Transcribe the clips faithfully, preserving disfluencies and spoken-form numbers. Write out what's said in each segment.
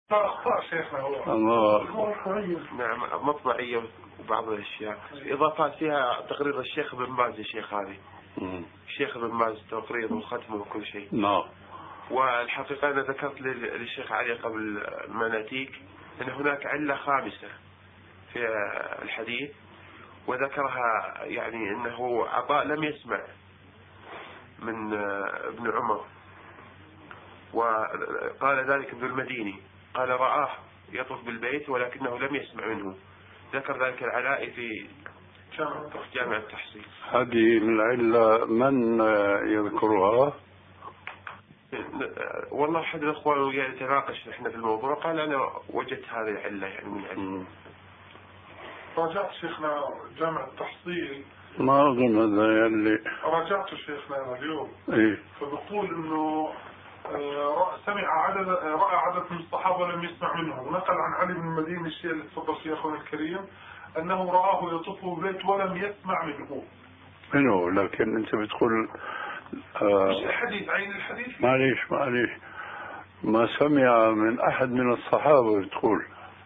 أخطاء شيخنا هو الله. نعم مطبعية وبعض الأشياء إضافات فيها تقرير الشيخ ابن باز. الشيخ هذه الشيخ ابن باز تقرير وختمه وكل شيء. نعم. والحقيقة أنا ذكرت للشيخ علي قبل ما نأتيك أن هناك علة خامسة في الحديث وذكرها، يعني أنه عطاء لم يسمع من ابن عمر، وقال ذلك ابن المديني قال رآه يطوف بالبيت ولكنه لم يسمع منه. ذكر ذلك العلاء في جامع التحصيل. هذه من العلة من يذكرها؟ والله أحد الأخوان يتناقش نحن في الموضوع قال أنا وجدت هذه العلة يعني من علة. راجعت شيخنا جامع التحصيل، ما أظن هذا اللي راجعت شيخنا اليوم. إيه؟ فبقول إنه سمع عدد رأى عدد من الصحابة لم يسمع منه، ونقل عن علي بن المديني الشيء اللي تفضل فيه أخونا الكريم أنه رآه يطوف بالبيت ولم يسمع منه. منه، لكن أنت بتقول آه مش الحديث عين الحديث. معليش معليش ما سمع من أحد من الصحابة بتقول.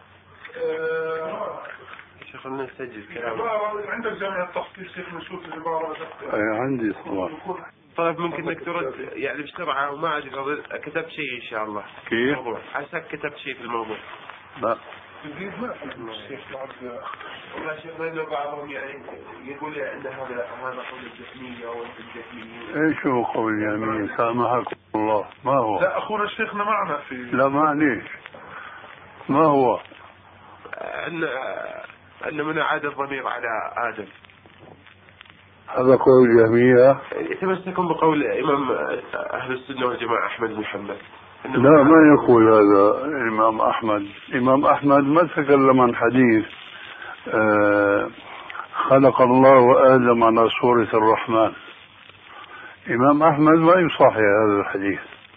آه شيخ خلنا نسجل كلام. عندك جامع التحصيل شيخ نشوف العبارة. أي عندي طبعا. طيب ممكن انك ترد يعني بسرعة وما أدري كتبت شيء إن شاء الله. كيف؟ عساك كتبت شيء في الموضوع. لا. الشيخ بعد. والله شيخ لأنه بعضهم يعني يقول أن هذا هذا قول الجهمية أو الجهمية. إيش هو قول الجهمية؟ سامحكم الله. ما هو؟ لا أخونا شيخنا معنا في. لا معليش. ما هو؟ أن أن من عاد الضمير على آدم. هذا قول الجهمية. يتمسكون بقول إمام أهل السنة والجماعة أحمد بن حنبل. لا ما يقول هذا الإمام أحمد. الإمام أحمد ما تكلم عن حديث آه خلق الله آدم على صورة الرحمن. إمام أحمد ما يصحح هذا الحديث.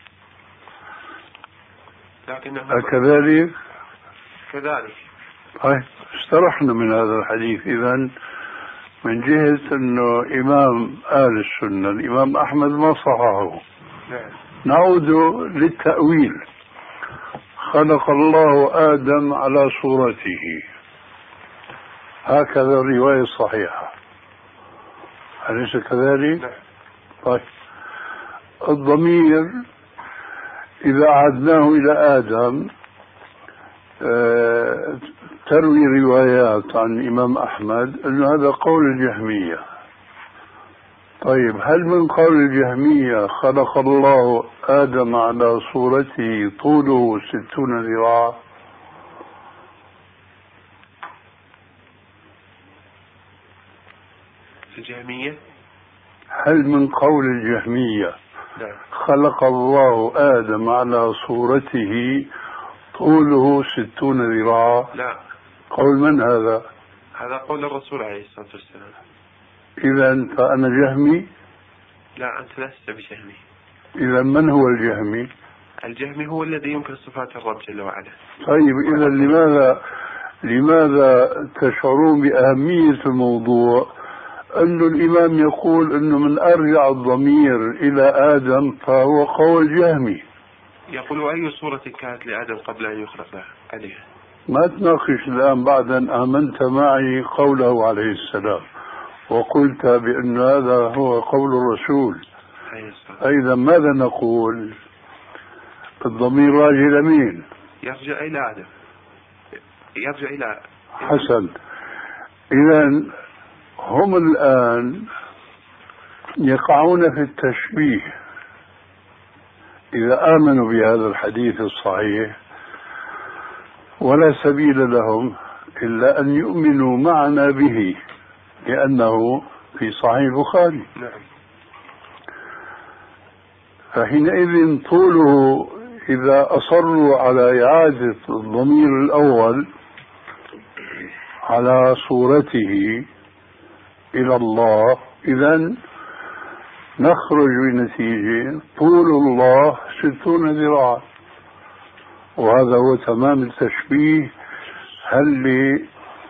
لكنه كذلك كذلك طيب استرحنا من هذا الحديث. إذن من جهة أنه إمام أهل السنة الإمام أحمد ما صححه. نعم. نعود للتأويل. خلق الله آدم على صورته، هكذا الرواية الصحيحة، أليس كذلك؟ نعم. طيب الضمير إذا عدناه إلى آدم آه تروي روايات عن الإمام أحمد أن هذا قول الجهمية. طيب هل من قول الجهمية خلق الله آدم على صورته طوله ستون ذراع؟ الجهمية. هل من قول الجهمية نعم. خلق الله آدم على صورته طوله ستون ذراع؟ لا. قول من هذا؟ هذا قول الرسول عليه الصلاة والسلام. إذا فأنا جهمي؟ لا أنت لست بجهمي. إذا من هو الجهمي؟ الجهمي هو الذي ينكر صفات الرب جل وعلا. طيب إذا لماذا لماذا تشعرون بأهمية الموضوع أن الإمام يقول أنه من أرجع الضمير إلى آدم فهو قول جهمي؟ يقول أي صورة كانت لآدم قبل أن يخلق له عليها. ما تناقش الآن بعد أن آمنت معي قوله عليه السلام وقلت بأن هذا هو قول الرسول. أيضا ماذا نقول؟ الضمير راجع لمين؟ يرجع إلى آدم. يرجع إلى حسن. إذا هم الآن يقعون في التشبيه إذا آمنوا بهذا الحديث الصحيح، ولا سبيل لهم إلا أن يؤمنوا معنا به لأنه في صحيح البخاري. نعم. فحينئذ طوله إذا أصروا على إعادة الضمير الأول على صورته إلى الله، إذن نخرج بنتيجة طول الله ستون ذراعا، وهذا هو تمام التشبيه اللي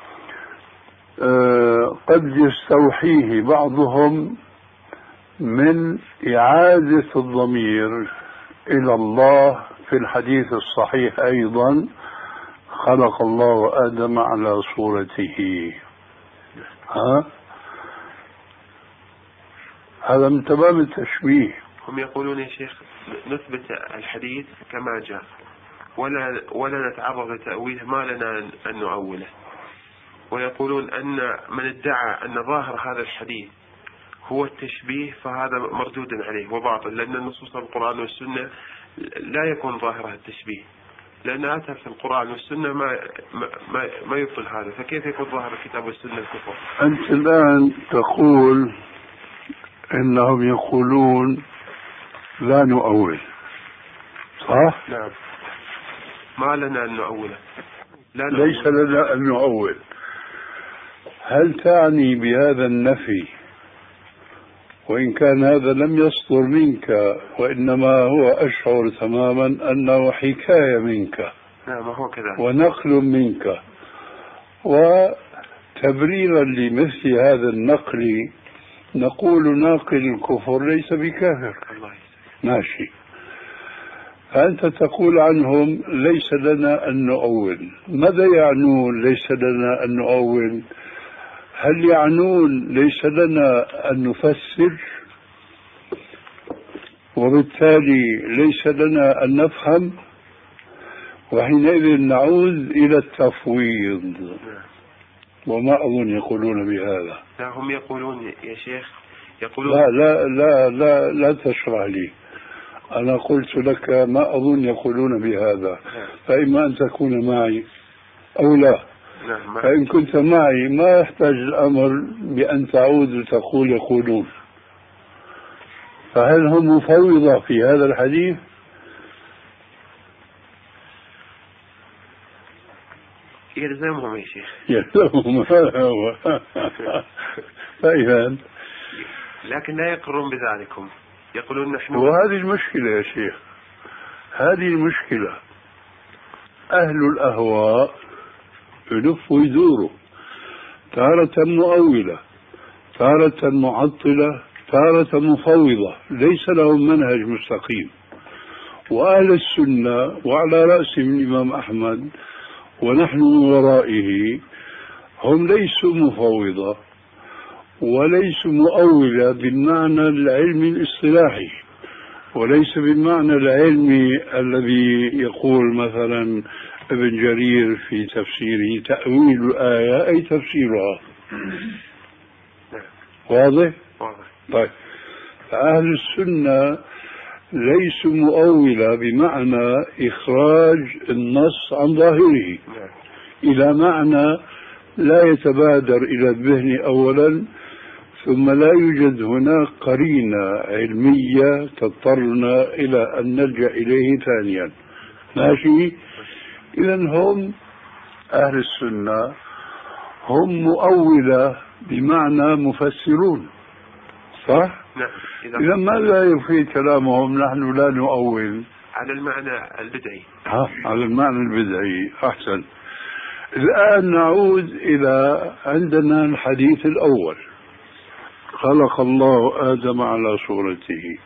آه قد يستوحيه بعضهم من إعادة الضمير إلى الله في الحديث الصحيح أيضا خلق الله آدم على صورته. ها؟ هذا من تمام التشبيه. هم يقولون يا شيخ نثبت الحديث كما جاء ولا ولا نتعرض لتأويله، ما لنا أن نؤوله. ويقولون أن من ادعى أن ظاهر هذا الحديث هو التشبيه فهذا مردود عليه وباطل، لأن النصوص القرآن والسنة لا يكون ظاهرها التشبيه، لأن أتى في القرآن والسنة ما ما ما يبطل هذا، فكيف يكون ظاهر الكتاب والسنة الكفر؟ أنت الآن تقول إنهم يقولون لا نؤول، صح؟ نعم. ما لنا أن نؤوله. لا ليس لنا أن نؤول. هل تعني بهذا النفي، وإن كان هذا لم يصدر منك وإنما هو أشعر تماما أنه حكاية منك؟ نعم هو كذا، ونقل منك، وتبريرا لمثل هذا النقل نقول ناقل الكفر ليس بكافر. الله ماشي. فأنت تقول عنهم ليس لنا أن نؤول. ماذا يعنون ليس لنا أن نؤول؟ هل يعنون ليس لنا أن نفسر وبالتالي ليس لنا أن نفهم، وحينئذ نعود إلى التفويض؟ وما أظن يقولون بهذا. لا هم يقولون يا شيخ يقولون لا لا لا لا, لا تشرح لي. أنا قلت لك ما أظن يقولون بهذا، فإما أن تكون معي أو لا. فإن كنت معي ما يحتاج الأمر بأن تعود وتقول يقولون. فهل هم مفوضة في هذا الحديث؟ يلزمهم يا شيخ. يلزمهم هذا هو. فإذا لكن لا يقرون بذلكم، يقولون نحن. وهذه المشكلة يا شيخ، هذه المشكلة. أهل الأهواء يلف ويدور، تارة مؤولة، تارة معطلة، تارة مفوضة، ليس لهم منهج مستقيم. وأهل السنة وعلى رأسهم الإمام أحمد ونحن من ورائه هم ليسوا مفوضة وليسوا مؤولة بالمعنى العلمي الاصطلاحي، وليس بالمعنى العلمي الذي يقول مثلا ابن جرير في تفسيره تأويل الآية أي تفسيرها. واضح؟ طيب، فأهل السنة ليسوا مؤولة بمعنى إخراج النص عن ظاهره إلى معنى لا يتبادر إلى الذهن أولا، ثم لا يوجد هناك قرينة علمية تضطرنا إلى أن نلجأ إليه ثانيا. ماشي؟ إذن هم أهل السنة هم مؤولة بمعنى مفسرون، صح؟ نعم. إذا ماذا يفيد كلامهم نحن لا نؤول؟ على المعنى البدعي. ها، على المعنى البدعي. أحسن. الآن نعود إلى عندنا الحديث الأول، خلق الله آدم على صورته.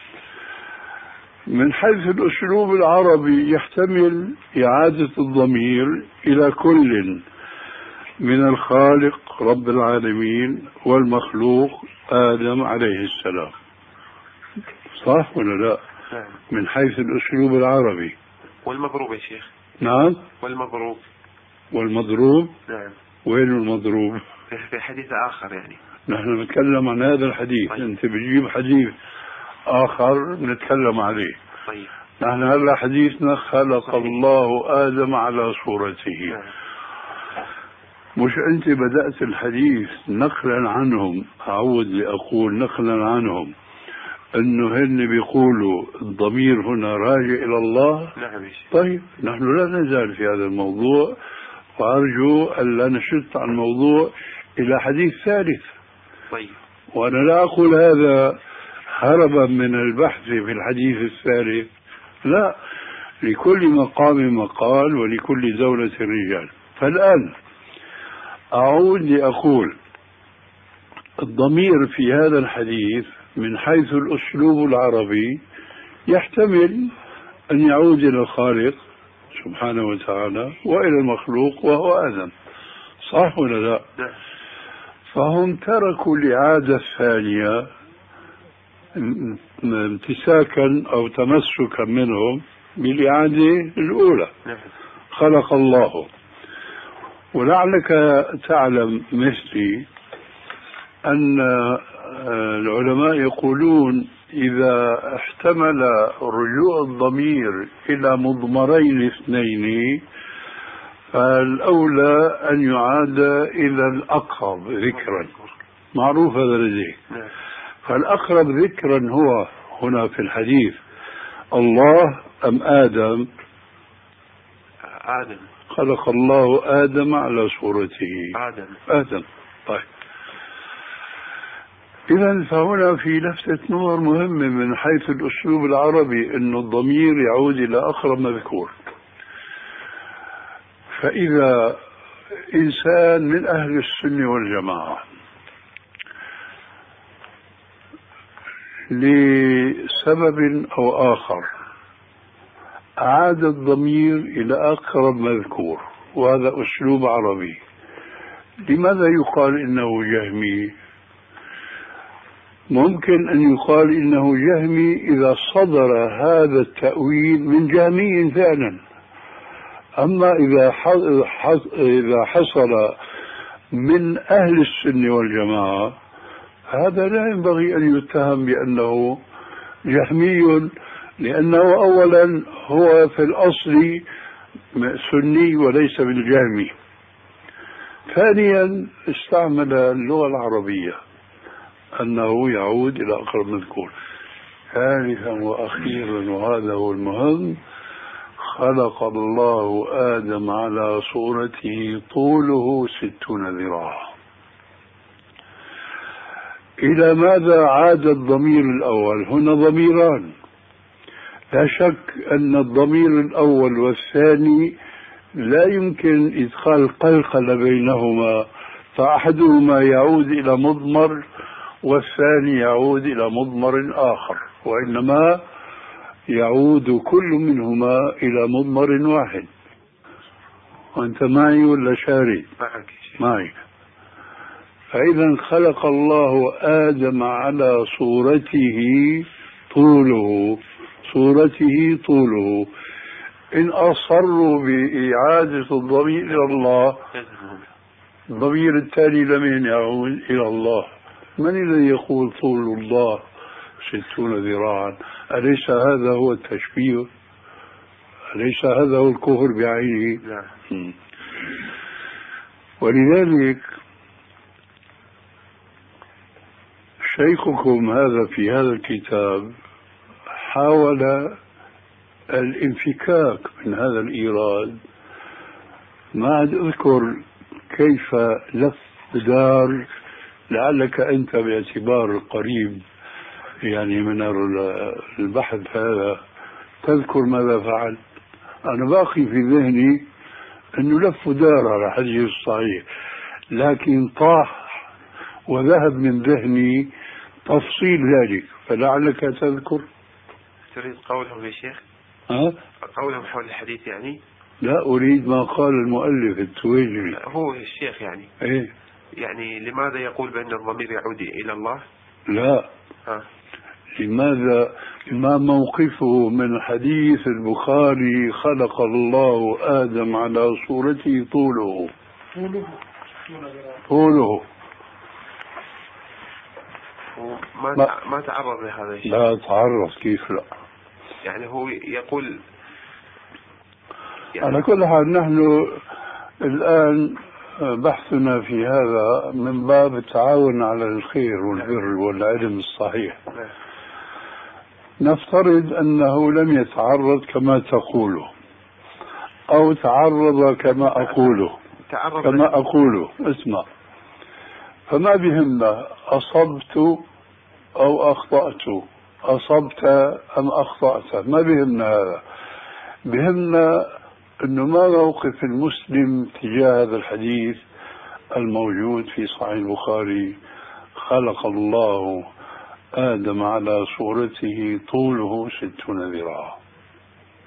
من حيث الأسلوب العربي يحتمل إعادة الضمير إلى كل من الخالق رب العالمين والمخلوق آدم عليه السلام، صح ولا لا؟ نعم. من حيث الأسلوب العربي. والمضروب يا شيخ. نعم. والمضروب. والمضروب. نعم. وين المضروب؟ في حديث آخر يعني. نحن نتكلم عن هذا الحديث. طيب. أنت بتجيب حديث آخر نتكلم عليه. طيب. نحن هلا حديثنا خلق صحيح. الله آدم على صورته. نعم. مش أنت بدأت الحديث نقلا عنهم، أعود لأقول نقلا عنهم أنه هن بيقولوا الضمير هنا راجع إلى الله. نعم. طيب، نحن لا نزال في هذا الموضوع، وأرجو أن لا نشط عن الموضوع إلى حديث ثالث. طيب. وأنا لا أقول هذا هربا من البحث في الحديث الثالث، لا، لكل مقام مقال ولكل دولة رجال. فالآن أعود لأقول الضمير في هذا الحديث من حيث الأسلوب العربي يحتمل أن يعود إلى الخالق سبحانه وتعالى وإلى المخلوق وهو آدم، صح ولا لا؟ فهم تركوا الإعادة الثانية امتساكا أو تمسكا منهم بالإعادة الأولى. خلق الله. ولعلك تعلم مثلي أن العلماء يقولون إذا احتمل رجوع الضمير إلى مضمرين اثنين فالأولى أن يعاد إلى الأقرب ذكرا، معروف هذا لديك. فالأقرب ذكرا هو هنا في الحديث الله أم آدم؟ آدم. خلق الله آدم على صورته. آدم. آدم. طيب، إذا فهنا في لفتة نظر مهمة من حيث الأسلوب العربي أن الضمير يعود إلى أقرب مذكور. فإذا إنسان من أهل السنة والجماعة لسبب أو آخر أعاد الضمير إلى أقرب مذكور، وهذا أسلوب عربي، لماذا يقال إنه جهمي؟ ممكن أن يقال إنه جهمي إذا صدر هذا التأويل من جهمي فعلا. أما إذا إذا حصل من أهل السنة والجماعة هذا لا ينبغي أن يتهم بأنه جهمي، لأنه أولا هو في الأصل سني وليس بالجهمي. ثانيا استعمل اللغة العربية أنه يعود إلى أقرب مذكور. ثالثا وأخيرا وهذا هو المهم، خلق الله آدم على صورته طوله ستون ذراعا. إلى ماذا عاد الضمير الأول؟ هنا ضميران، لا شك أن الضمير الأول والثاني لا يمكن إدخال قلقل بينهما، فأحدهما يعود إلى مضمر والثاني يعود إلى مضمر آخر، وإنما يعود كل منهما إلى مضمر واحد. وأنت معي ولا شارد؟ معي. فإذا خلق الله آدم على صورته طوله، صورته طوله. إن أصروا بإعادة الضمير إلى الله، الضمير التالي لمن يعود إلى الله؟ من الذي يقول طول الله ستون ذراعا؟ أليس هذا هو التشبيه؟ أليس هذا هو الكفر بعينه؟ لا. ولذلك شيخكم هذا في هذا الكتاب حاول الانفكاك من هذا الإيراد. ما عاد أذكر كيف لف دار، لعلك أنت باعتبار القريب يعني من البحث هذا تذكر ماذا فعل. أنا باقي في ذهني أنه لف دار على حديث الصحيح، لكن طاح وذهب من ذهني تفصيل ذلك، فلعلك تذكر. تريد قولهم يا شيخ؟ أه؟ قولهم حول الحديث يعني؟ لا، أريد ما قال المؤلف التويجري. هو الشيخ يعني؟ إيه؟ يعني لماذا يقول بأن الضمير يعود إلى الله؟ لا. ها. لماذا؟ ما موقفه من حديث البخاري خلق الله آدم على صورته طوله طوله ما ما, ما تعرض لهذا الشيء. لا تعرض، كيف لا؟ يعني هو يقول يعني على كل حال نحن الآن بحثنا في هذا من باب التعاون على الخير والبر والعلم الصحيح. نفترض أنه لم يتعرض كما تقوله أو تعرض كما أقوله كما أقوله اسمع، فما بهمنا أصبت أو أخطأت، أصبت أم أخطأت، ما بهمنا هذا. بهمنا أنه ما موقف المسلم تجاه هذا الحديث الموجود في صحيح البخاري خلق الله آدم على صورته طوله ستون ذراعا.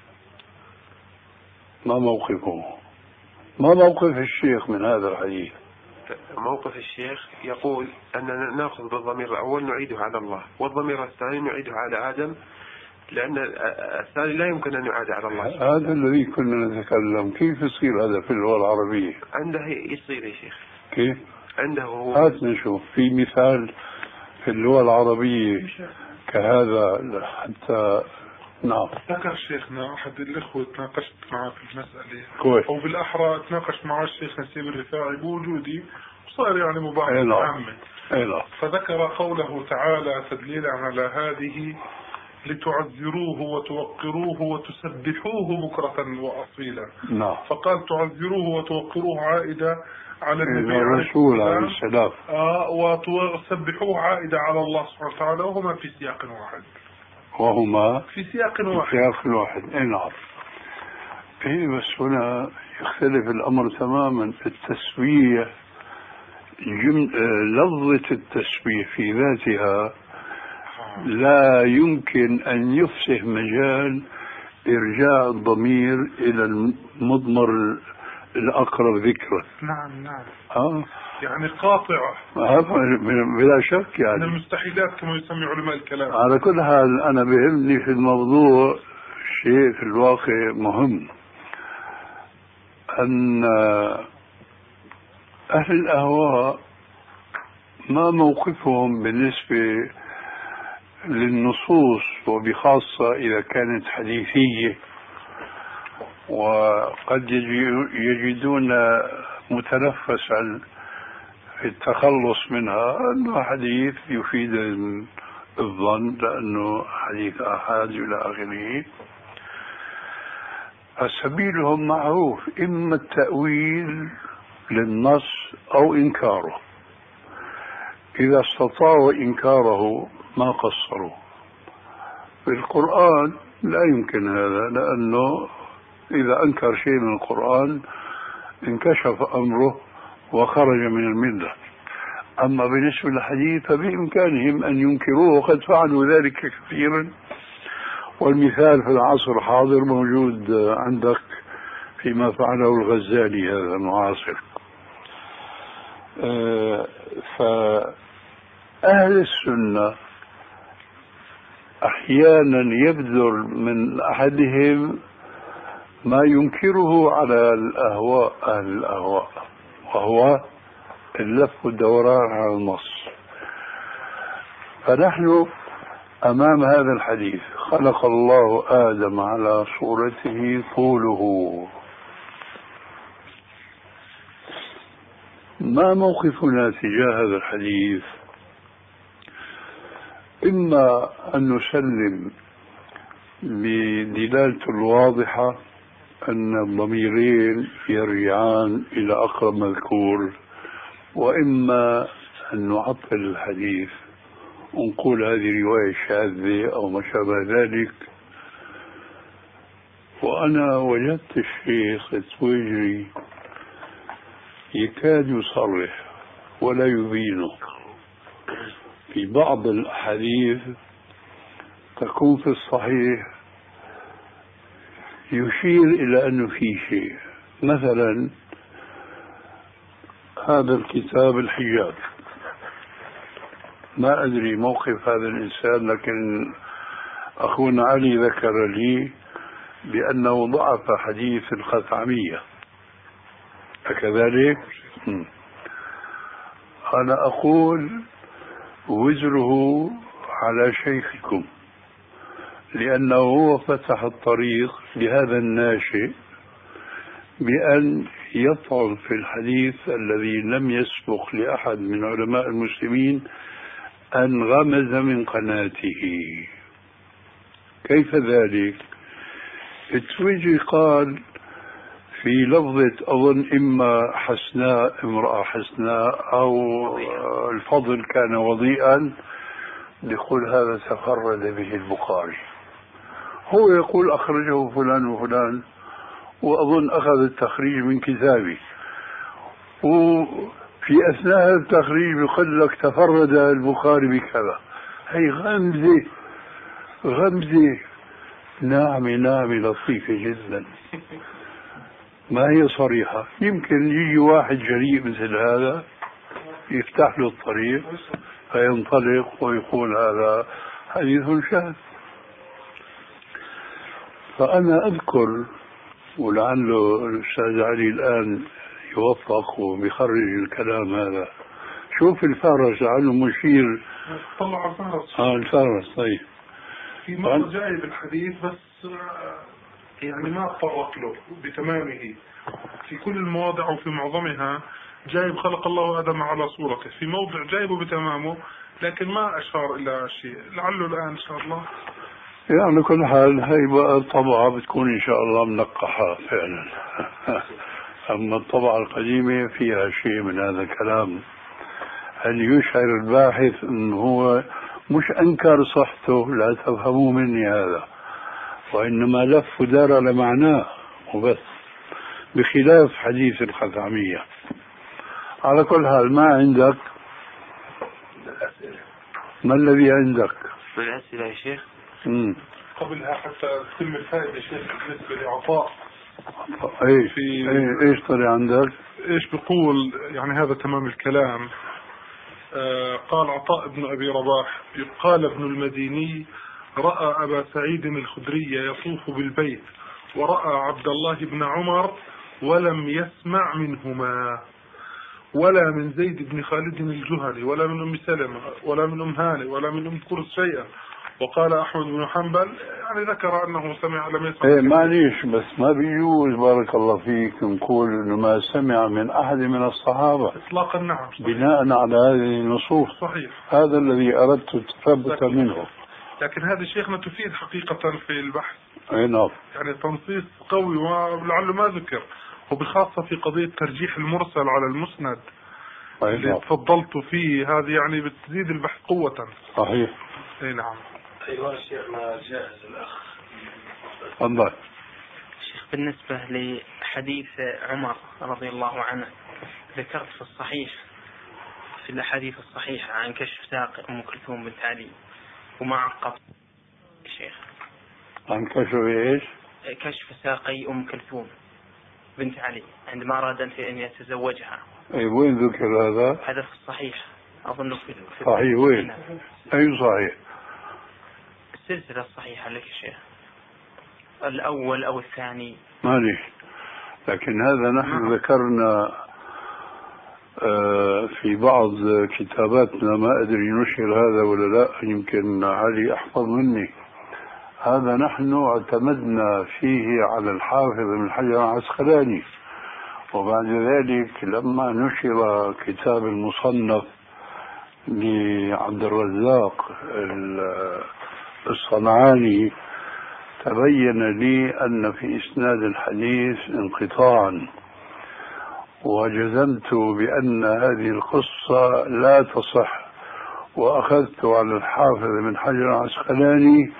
ما موقفه؟ ما موقف الشيخ من هذا الحديث؟ موقف الشيخ يقول أننا نأخذ بالضمير الأول نعيده على الله، والضمير الثاني نعيده على آدم، لأن الثاني لا يمكن أن يعاد على الله. هذا الذي كنا نتكلم، كيف يصير هذا في اللغة العربية؟ عنده يصير يا شيخ. كيف؟ عنده هو. هات نشوف في مثال في اللغة العربية كهذا حتى. نعم. ذكر شيخنا أحد الإخوة تناقشت معه في المسألة كويس. أو بالأحرى تناقشت مع الشيخ نسيب الرفاعي بوجودي، وصار يعني مباحثة عامة. فذكر قوله تعالى تدليلا على هذه لتعذروه وتوقروه وتسبحوه بكرة وأصيلا. نعم. فقال تعذروه وتوقروه عائدة على النبي الرسول عليه السلام، آه وتسبحوه عائدة على الله سبحانه وتعالى، وهما في سياق واحد. وهما في سياق واحد. في سياق واحد. إيه نعم. إيه بس هنا يختلف الأمر تماما. التسبيح جم... لفظة التسبيح في ذاتها لا يمكن أن يفسح مجال إرجاع الضمير إلى المضمر الأقرب ذكرا. نعم نعم. آه. يعني قاطعة. بلا شك يعني. من المستحيلات كما يسمي علماء الكلام. على كل حال أنا بهمني في الموضوع شيء في الواقع مهم، أن أهل الأهواء ما موقفهم بالنسبة للنصوص، وبخاصة إذا كانت حديثية، وقد يجدون متنفسا في التخلص منها أنه حديث يفيد الظن لأنه حديث آحاد إلى آخره. فسبيلهم معروف، إما التأويل للنص أو إنكاره. إذا استطاعوا إنكاره ما قصروا. في القرآن لا يمكن هذا، لأنه إذا أنكر شيء من القرآن انكشف أمره وخرج من الملة. أما بالنسبة للحديث فبإمكانهم أن ينكروه، وقد فعلوا ذلك كثيرا، والمثال في العصر الحاضر موجود عندك فيما فعله الغزالي هذا المعاصر. أه فأهل السنة أحيانا يبذل من أحدهم ما ينكره على الأهواء أهل الأهواء، وهو اللف والدوران على النص. فنحن أمام هذا الحديث خلق الله آدم على صورته طوله. ما موقفنا تجاه هذا الحديث؟ إما أن نسلم بدلالته الواضحة أن الضميرين يرجعان إلى أقرب مذكور، وإما أن نعطل الحديث ونقول هذه رواية شاذة أو ما شابه ذلك. وأنا وجدت الشيخ التويجري يكاد يصرح ولا يبينه في بعض الأحاديث تكون في الصحيح يشير إلى أنه في شيء. مثلا هذا الكتاب الحجاب، ما أدري موقف هذا الإنسان، لكن أخونا علي ذكر لي بأنه ضعف حديث الخثعمية، أكذلك؟ أنا أقول وزره على شيخكم، لأنه هو فتح الطريق لهذا الناشئ بأن يطعن في الحديث الذي لم يسبق لأحد من علماء المسلمين أن غمز من قناته. كيف ذلك؟ التويجي قال في لفظة أظن إما حسناء امرأة حسناء أو الفضل كان وضيئا، يقول هذا تفرد به البخاري. هو يقول أخرجه فلان وفلان، وأظن أخذ التخريج من كتابي، وفي أثناء التخريج يقول لك تفرد البخاري بكذا. هي غمزة غمزة ناعمة ناعمة لطيفة جدا. ما هي صريحة. يمكن يجي واحد جريء مثل هذا يفتح له الطريق فينطلق ويقول هذا حديث شاذ. فأنا أذكر، ولعله الأستاذ علي الآن يوفق وبيخرج الكلام هذا، شوف الفارس لعله مشير. طلع الفارس. اه الفارس. طيب في مرة جاي بالحديث بس يعني ما تطرق له بتمامه في كل المواضع وفي معظمها. جايب خلق الله آدم على صورته، في موضع جايبه بتمامه لكن ما أشار إلى شيء. لعله الآن إن شاء الله. يعني كل حال هي بقى الطبعة بتكون إن شاء الله منقحة فعلا. أما الطبعة القديمة فيها شيء من هذا الكلام. هل يشعر الباحث أنه هو مش أنكر صحته، لا تفهموا مني هذا، وإنما لف ودار على معناه وبس، بخلاف حديث الخثعمية. على كل حال ما عندك؟ ما الذي عندك؟ من الأسئلة يا شيخ؟ مم. قبلها حتى تتم الفائدة شيخ بالنسبة لعطاء. ايش في ايش طلع عندك؟ ايش بيقول يعني هذا تمام الكلام. آه قال عطاء بن أبي رباح قال ابن المديني رأى أبا سعيد الخدري يطوف بالبيت ورأى عبد الله بن عمر ولم يسمع منهما ولا من زيد بن خالد الجهني ولا من أم سلمة ولا من أم هانئ ولا من أم كرز شيئا. وقال أحمد بن حنبل يعني ذكر أنه سمع لم يسمع. ايه معليش، بس ما بيجوز بارك الله فيك نقول إنه ما سمع من أحد من الصحابة إطلاقا. نعم بناء على هذه النصوص. صحيح. هذا الذي أردت التثبت منه. لكن هذه شيخنا تفيد حقيقة في البحث. اي نعم. يعني تنصيص قوي ولعله ما ذكر، وبخاصة في قضية ترجيح المرسل على المسند اللي تفضلت فيه. هذه يعني بتزيد البحث قوة. صحيح. اي نعم. أيها الشيخ ما جاهز الأخ. تفضل. شيخ بالنسبة لحديث عمر رضي الله عنه، ذكرت في الصحيح في الأحاديث الصحيحة عن كشف ساق أم كلثوم بنت علي ومعقب الشيخ. عن كشف ايش؟ كشف ساقي أم كلثوم بنت علي عندما أراد أن يتزوجها. اي وين ذكر هذا؟ هذا في الصحيح أظن في, في صحيح. وين؟ أي صحيح؟ السلسلة الصحيحة لك يا شيخ، الأول أو الثاني معليش. لكن هذا نحن ذكرنا في بعض كتاباتنا، ما أدري نشر هذا ولا لا، يمكن علي أحفظ مني. هذا نحن اعتمدنا فيه على الحافظ ابن حجر العسقلاني، وبعد ذلك لما نشر كتاب المصنف لعبد الرزاق الصنعاني تبين لي أن في إسناد الحديث انقطاعا، وجزمت بأن هذه القصة لا تصح، وأخذت على الحافظ بن حجر العسقلاني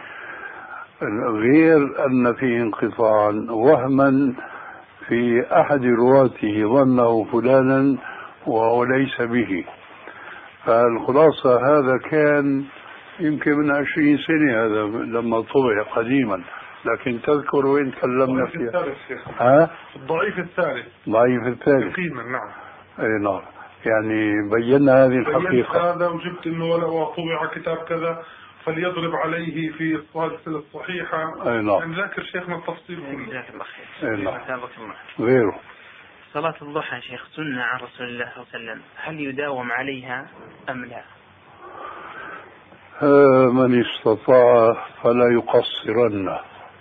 غير أن فيه انقطاعا وهما في أحد رواته ظنه فلانا وهو ليس به. فالخلاصة هذا كان يمكن من عشرين سنة هذا لما طبع قديما، لكن تذكر وين تكلمنا فيها؟ ها؟ الضعيف الثالث. ضعيف الثالث. يقينا. نعم. اي نعم. يعني بينا هذه الحقيقة. هذا وجبت انه ولا طبع كتاب كذا فليضرب عليه في السلسلة الصحيحة. اي نعم. يعني ذاكر شيخنا التفصيل كله. جزاك الله خير. اي نعم. الله. غيره. صلاة الضحى شيخ سنة عن رسول الله صلى الله عليه وسلم، هل يداوم عليها أم لا؟ من استطاع فلا يقصرن.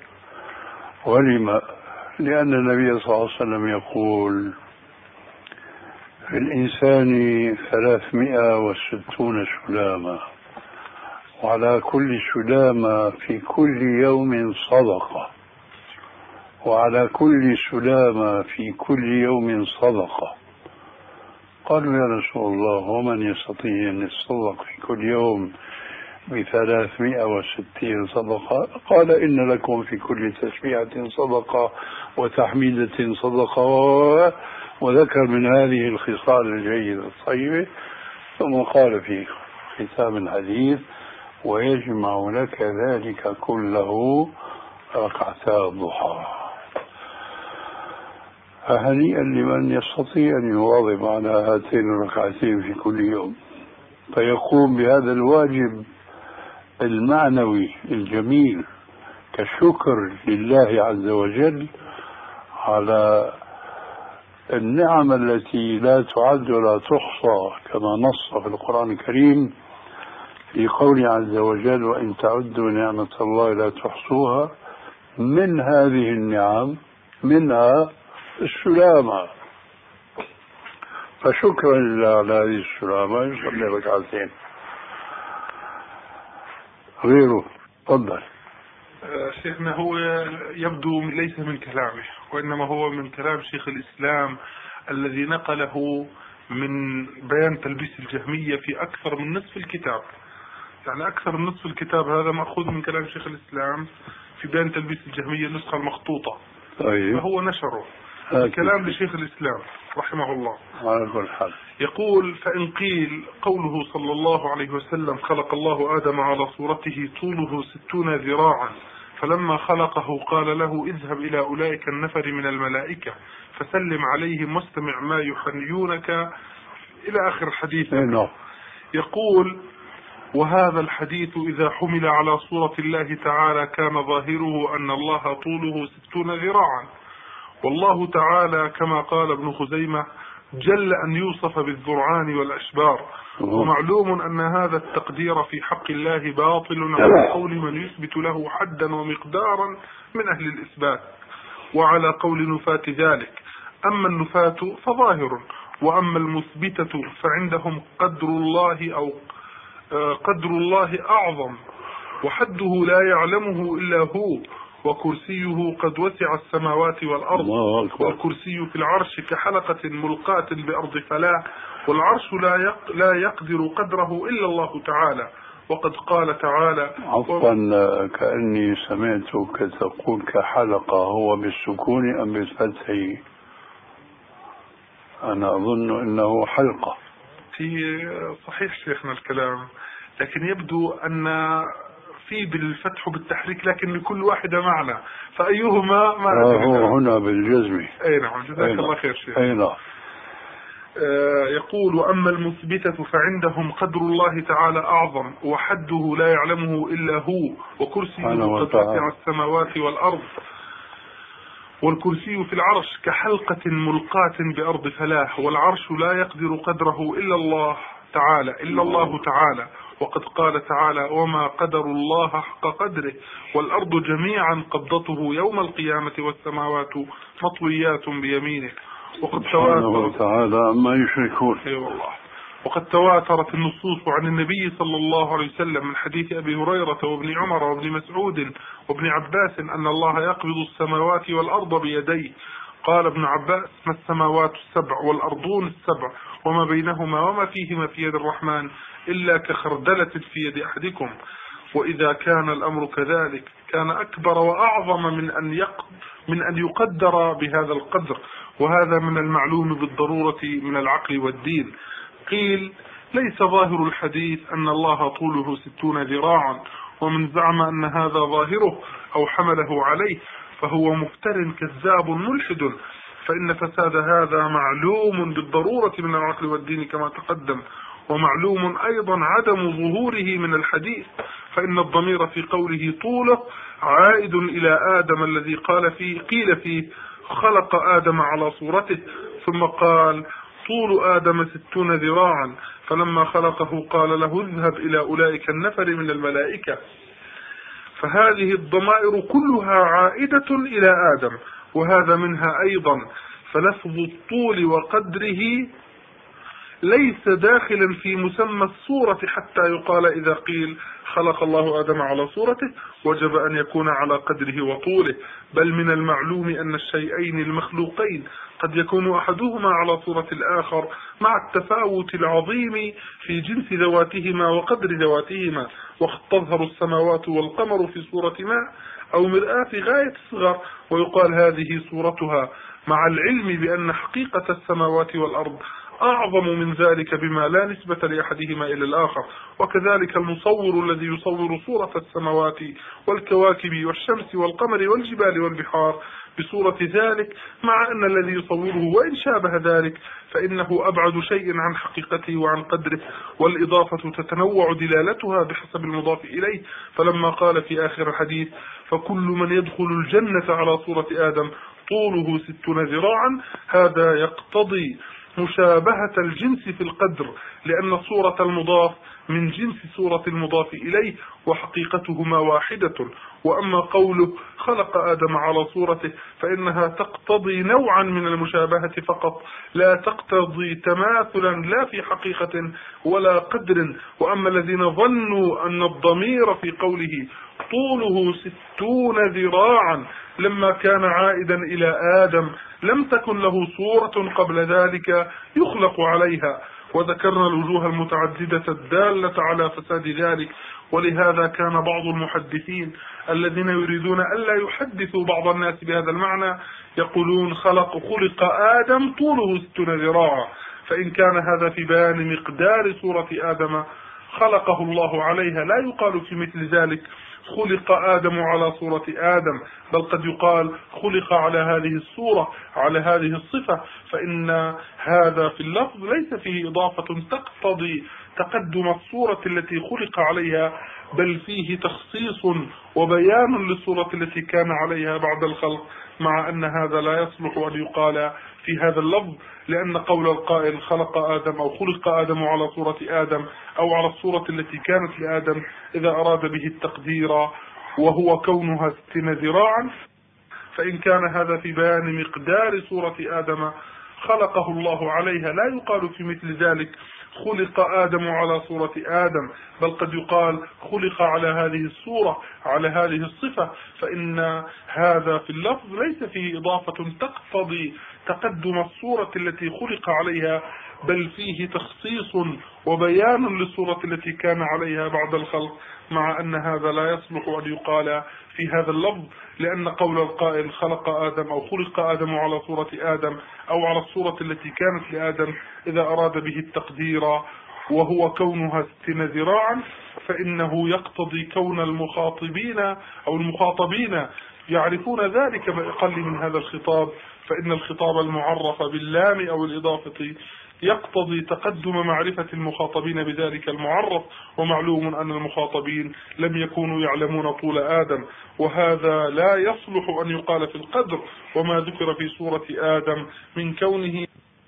ولما؟ لأن النبي صلى الله عليه وسلم يقول في الإنسان ثلاثمائة وستون سلامة، وعلى كل سلامة في كل يوم صدقة، وعلى كل سلامة في كل يوم صدقة. قالوا يا رسول الله ومن يستطيع أن يتصدق في كل يوم بثلاثمائة وستين صدقة؟ قال إن لكم في كل تسبيحة صدقة وتحميدة صدقة، وذكر من هذه الخصال الجيدة الطيبة، ثم قال في ختام الحديث ويجمع لك ذلك كله ركعتا الضحى. فهنيئا لمن يستطيع أن يواظب على هاتين الركعتين في كل يوم، فيقوم بهذا الواجب المعنوي الجميل كشكر لله عز وجل على النعم التي لا تعد ولا تحصى، كما نص في القرآن الكريم في قوله عز وجل: وإن تعدوا نعمة الله لا تحصوها. من هذه النعم منها السلامة، فشكرا لله على هذه السلامة يصلي ركعتين. غيره تفضل. شيخنا، هو يبدو ليس من كلامه، وإنما هو من كلام شيخ الإسلام الذي نقله من بيان تلبيس الجهمية في أكثر من نصف الكتاب. يعني أكثر من نصف الكتاب هذا مأخوذ من كلام شيخ الإسلام في بيان تلبيس الجهمية، النسخة المخطوطة. طيب. فهو نشره الكلام لشيخ الإسلام رحمه الله. على كل حال يقول: فإن قيل قوله صلى الله عليه وسلم: خلق الله آدم على صورته طوله ستون ذراعا، فلما خلقه قال له: اذهب إلى أولئك النفر من الملائكة فسلم عليهم واستمع ما يحنيونك، إلى آخر الحديث. يقول: وهذا الحديث إذا حمل على صورة الله تعالى كان ظاهره أن الله طوله ستون ذراعا، والله تعالى كما قال ابن خزيمة جل أن يوصف بالذرعان والأشبار، ومعلوم أن هذا التقدير في حق الله باطل على قول من يثبت له حدا ومقدارا من أهل الإثبات، وعلى قول نفاة ذلك. أما النفاة فظاهر، وأما المثبتة فعندهم قدر الله أو قدر الله أعظم، وحده لا يعلمه إلا هو، وكرسيه قد وسع السماوات والأرض، والكرسي في العرش كحلقة ملقاة بأرض فلاة، والعرش لا لا يقدر قدره إلا الله تعالى. وقد قال تعالى: عفوا كأني سمعتك تقول كحلقة، هو بالسكون أم بالفتح؟ أنا أظن أنه حلقة. في صحيح شيخنا الكلام، لكن يبدو أن في بالفتح بالتحريك، لكن لكل واحدة معنى، فأيهما ما آه هو هنا بالجزم. أي نعم، جزاك الله خير شيخ. أي نعم. آه يقول: وأما المثبتة فعندهم قدر الله تعالى أعظم، وحده لا يعلمه إلا هو، وكرسيه قد وسع السماوات والأرض، والكرسي في العرش كحلقة ملقاة بأرض فلاة، والعرش لا يقدر قدره إلا الله تعالى إلا الله تعالى. وقد قال تعالى: وما قدر الله حق قدره، والأرض جميعا قبضته يوم القيامة والسماوات مطويات بيمينه. وقد تواترت تعالى ما يشركون. أي والله. وقد تواترت النصوص عن النبي صلى الله عليه وسلم من حديث أبي هريرة وابن عمر وابن مسعود وابن عباس أن الله يقبض السماوات والأرض بيديه. قال ابن عباس: ما السماوات السبع والأرضون السبع وما بينهما وما فيهما في يد الرحمن إلا كخردلة في يد أحدكم. وإذا كان الأمر كذلك كان أكبر وأعظم من أن يق... من أن يقدر بهذا القدر، وهذا من المعلوم بالضرورة من العقل والدين. قيل: ليس ظاهر الحديث أن الله طوله ستون ذراعا، ومن زعم أن هذا ظاهره أو حمله عليه فهو مفتر كذاب ملحد، فإن فساد هذا معلوم بالضرورة من العقل والدين كما تقدم، ومعلوم أيضا عدم ظهوره من الحديث، فإن الضمير في قوله طوله عائد إلى آدم الذي قال فيه قيل فيه: خلق آدم على صورته، ثم قال: طول آدم ستون ذراعا، فلما خلقه قال له: اذهب إلى أولئك النفر من الملائكة. فهذه الضمائر كلها عائدة إلى آدم، وهذا منها أيضا. فلفظ الطول وقدره ليس داخلا في مسمى الصورة حتى يقال إذا قيل خلق الله آدم على صورته وجب أن يكون على قدره وطوله، بل من المعلوم أن الشيئين المخلوقين قد يكون أحدهما على صورة الآخر مع التفاوت العظيم في جنس ذواتهما وقدر ذواتهما. وقد تظهر السماوات والقمر في صورة ماء أو مرآة في غاية الصغر ويقال هذه صورتها، مع العلم بأن حقيقة السماوات والأرض أعظم من ذلك بما لا نسبة لأحدهما إلى الآخر. وكذلك المصور الذي يصور صورة السماوات والكواكب والشمس والقمر والجبال والبحار بصورة ذلك، مع أن الذي يصوره وإن شابه ذلك فإنه أبعد شيء عن حقيقته وعن قدره، والإضافة تتنوع دلالتها بحسب المضاف إليه. فلما قال في آخر الحديث فكل من يدخل الجنة على صورة آدم طوله ستون ذراعا، هذا يقتضي مشابهة الجنس في القدر، لأن صورة المضاف من جنس صورة المضاف إليه وحقيقتهما واحدة. وأما قوله خلق آدم على صورته فإنها تقتضي نوعا من المشابهة فقط، لا تقتضي تماثلا لا في حقيقة ولا قدر. وأما الذين ظنوا أن الضمير في قوله طوله ستون ذراعا لما كان عائدا إلى آدم لم تكن له صورة قبل ذلك يخلق عليها، وذكرنا الوجوه المتعددة الدالة على فساد ذلك. ولهذا كان بعض المحدثين الذين يريدون ألا يحدثوا بعض الناس بهذا المعنى يقولون خلق خلق آدم طوله ستون ذراعا، فإن كان هذا في بيان مقدار صورة آدم خلقه الله عليها لا يقال في مثل ذلك خلق آدم على صورة آدم، بل قد يقال خلق على هذه الصورة على هذه الصفة، فإن هذا في اللفظ ليس فيه إضافة تقتضي تقدم الصورة التي خلق عليها، بل فيه تخصيص وبيان للصورة التي كان عليها بعد الخلق، مع أن هذا لا يصلح أن يقال في هذا اللفظ، لأن قول القائل خلق آدم أو خلق آدم على صورة آدم أو على الصورة التي كانت لآدم إذا أراد به التقدير وهو كونها ستين ذراعا، فإن كان هذا في بيان مقدار صورة آدم خلقه الله عليها لا يقال في مثل ذلك خلق آدم على صورة آدم، بل قد يقال خلق على هذه الصورة على هذه الصفة، فإن هذا في اللفظ ليس فيه إضافة تقتضي تقدم الصورة التي خلق عليها، بل فيه تخصيص وبيان للصورة التي كان عليها بعد الخلق، مع أن هذا لا يصلح أن يقال في هذا اللفظ، لأن قول القائل خلق آدم أو خلق آدم على صورة آدم أو على الصورة التي كانت لآدم إذا أراد به التقدير وهو كونها ستين ذراعا، فإنه يقتضي كون المخاطبين أو المخاطبين يعرفون ذلك بأقل من هذا الخطاب، فإن الخطاب المعرف باللام أو الإضافة يقتضي تقدم معرفة المخاطبين بذلك المعرف، ومعلوم أن المخاطبين لم يكونوا يعلمون طول آدم، وهذا لا يصلح أن يقال في القدر وما ذكر في سورة آدم من كونه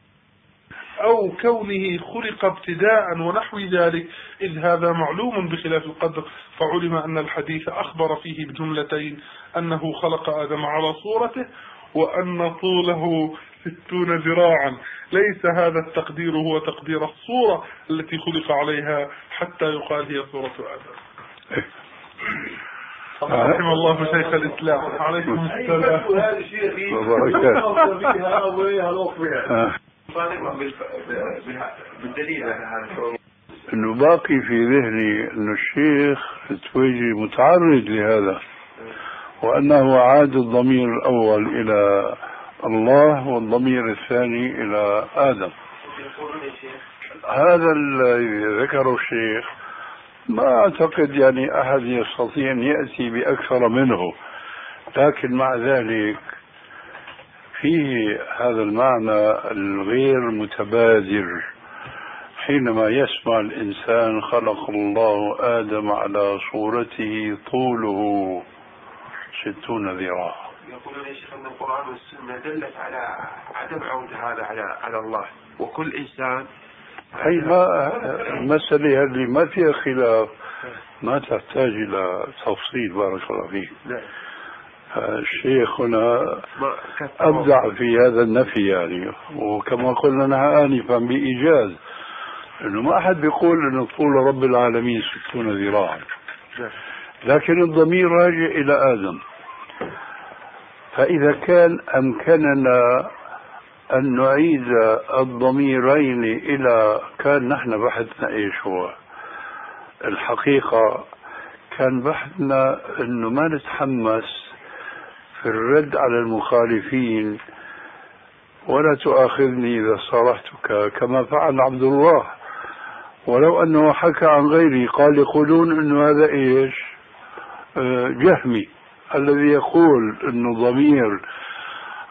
أو كونه خلق ابتداء ونحو ذلك، إذ هذا معلوم بخلاف القدر، فعلم أن الحديث أخبر فيه بجملتين أنه خلق آدم على صورته وأن طوله ستون ذراعا، ليس هذا التقدير هو تقدير الصورة التي خلق عليها حتى يقال هي صورة آدم. رحم الله شيخ الإسلام. عليكم السلام. بالدليل انه باقي في ذهني انه الشيخ التويجي متعرض لهذا، وانه عاد الضمير الاول الى الله والضمير الثاني الى ادم. هذا الذي ذكره الشيخ ما اعتقد يعني احد يستطيع ان ياتي باكثر منه، لكن مع ذلك فيه هذا المعنى الغير متبادر حينما يسمع الإنسان خلق الله آدم على صورته طوله ستون ذراعا. يقولون يا شيخ أن القرآن والسنة دلت على عدم عود هذا على على الله، وكل إنسان أي ما المسألة اللي ما فيها خلاف ما تحتاج إلى تفصيل. بارك الله فيك. الشيخ هنا أبدع في هذا النفي يعني، وكما قلنا نحن آنفا بإيجاز إنه ما أحد بيقول إنه طول رب العالمين ستون ذراعا، لكن الضمير راجع إلى آدم. فإذا كان أمكننا أن نعيد الضميرين إلى كان نحن بحثنا إيش هو الحقيقة، كان بحثنا إنه ما نتحمس في الرد على المخالفين، ولا تؤاخذني إذا صارحتك كما فعل عبد الله، ولو أنه حكى عن غيره قال يقولون أنه هذا إيش جهمي الذي يقول أنه ضمير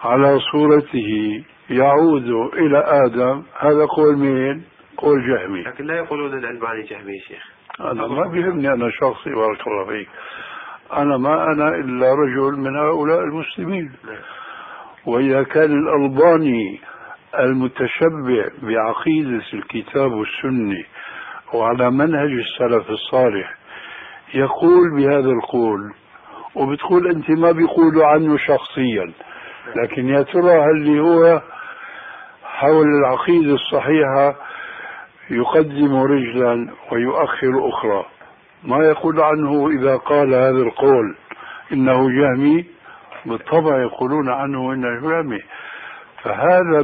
على صورته يعود إلى آدم، هذا قول مين؟ قول جهمي. لكن لا يقولون الألباني جهمي يا شيخ. أنا ما بيهمني أنا شخصي، بارك الله فيك، أنا ما أنا إلا رجل من هؤلاء المسلمين. وإذا كان الألباني المتشبع بعقيدة الكتاب والسنة وعلى منهج السلف الصالح يقول بهذا القول، وبتقول أنت ما بيقولوا عنه شخصيا، لكن يا ترى هل هو حول العقيدة الصحيحة يقدم رجلا ويؤخر أخرى؟ ما يقول عنه إذا قال هذا القول إنه جهمي، بالطبع يقولون عنه إنه جهمي. فهذا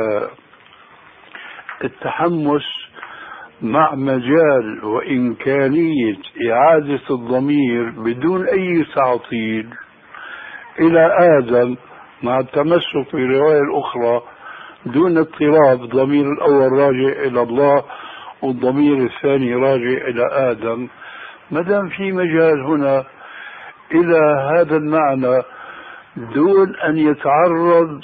التحمس مع مجال وإمكانية إعادة الضمير بدون أي تعطيل إلى آدم، مع التمسك بالرواية الأخرى دون اضطراب، ضمير الأول راجع إلى الله والضمير الثاني راجع إلى آدم. مدام في مجال هنا إلى هذا المعنى دون أن يتعرض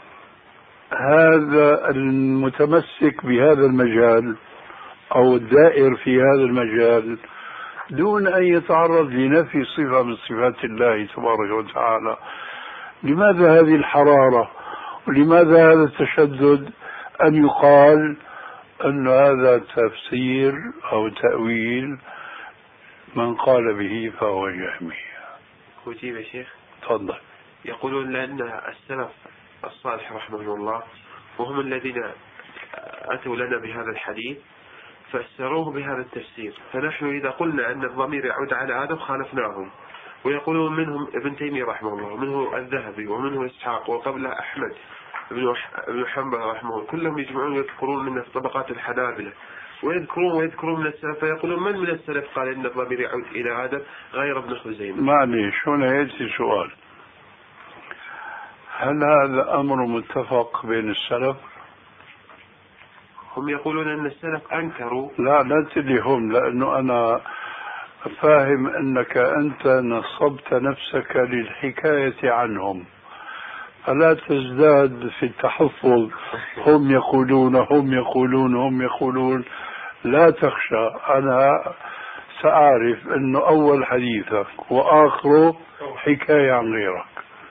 هذا المتمسك بهذا المجال أو الدائر في هذا المجال دون أن يتعرض لنفي صفة من صفات الله تبارك وتعالى، لماذا هذه الحرارة؟ ولماذا هذا التشدد أن يقال أن هذا تفسير أو تأويل من قال به فهو جهمي؟ أجيب يا شيخ؟ تفضل. يقولون لأن السلف الصالح رحمه الله وهم الذين أتوا لنا بهذا الحديث فسروه بهذا التفسير، فنحن إذا قلنا أن الضمير يعود على آدم خالفناهم. ويقولون منهم ابن تيمية رحمه الله، ومنه الذهبي، ومنه إسحاق، وقبله أحمد بن حنبل رحمه الله، كلهم يجمعون ويذكرون من طبقات الحنابلة ويذكرون ويذكرون من السلف، فيقولون من من السلف قال إن الضمير يعود إلى آدم غير ابن خزيمة؟ معليش هنا يأتي سؤال، هل هذا أمر متفق بين السلف؟ هم يقولون أن السلف أنكروا. لا لا تديهم، لأنه أنا فاهم أنك أنت نصبت نفسك للحكاية عنهم، فلا تزداد في التحفظ. هم يقولون هم يقولون هم يقولون لا تخشى، أنا سأعرف أنه أول حديثك وآخره حكاية عن غيرك.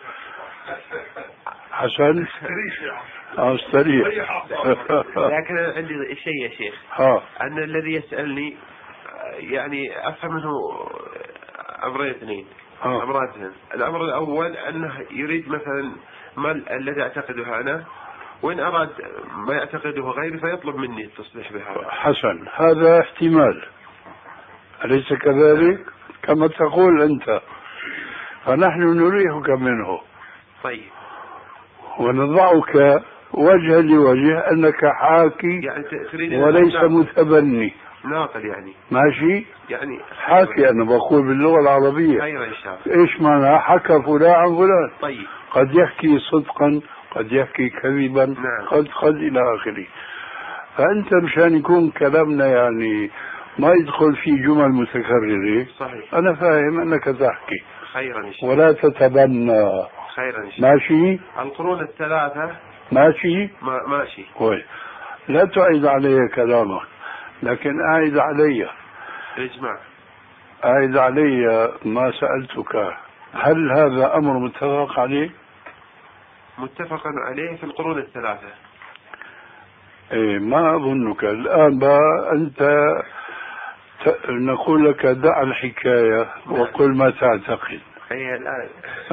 حسن استريح. لكن عندي شيء يا شيخ، ها. أن الذي يسألني يعني أفهم منه أمرين اثنين. أمرين اثنين، الأمر الأول أنه يريد مثلا ما الذي أعتقده أنا، وإن أراد ما يعتقده غيري فيطلب مني التصريح بهذا. حسن، هذا احتمال، أليس كذلك؟ كما تقول أنت، فنحن نريحك منه. طيب. ونضعك وجها لوجه أنك حاكي يعني وليس متبني. ناقل يعني. ماشي؟ يعني حاكي، أنا بقول باللغة العربية. أيوة إن شاء الله. إيش معنى حكى فلان عن فلان؟ طيب. قد يحكي صدقا، قد يحكي كذبا. نعم. قد قد إلى آخره. فأنت مشان يكون كلامنا يعني ما يدخل في جمل متكررة. صحيح. أنا فاهم أنك تحكي. خيرا إن شاء الله. ولا تتبنى. خيرا إن شاء الله. ماشي؟ القرون الثلاثة. ماشي؟ ما ماشي. كويس. لا تعيد علي كلامك، لكن أعيد علي. الإجماع. أعيد علي ما سألتك، هل هذا أمر متفق عليه؟ متفقا عليه في القرون الثلاثة. إيه، ما أظنك الآن بقى أنت ت... نقول لك دع الحكاية وقل ما تعتقد. أي الآن.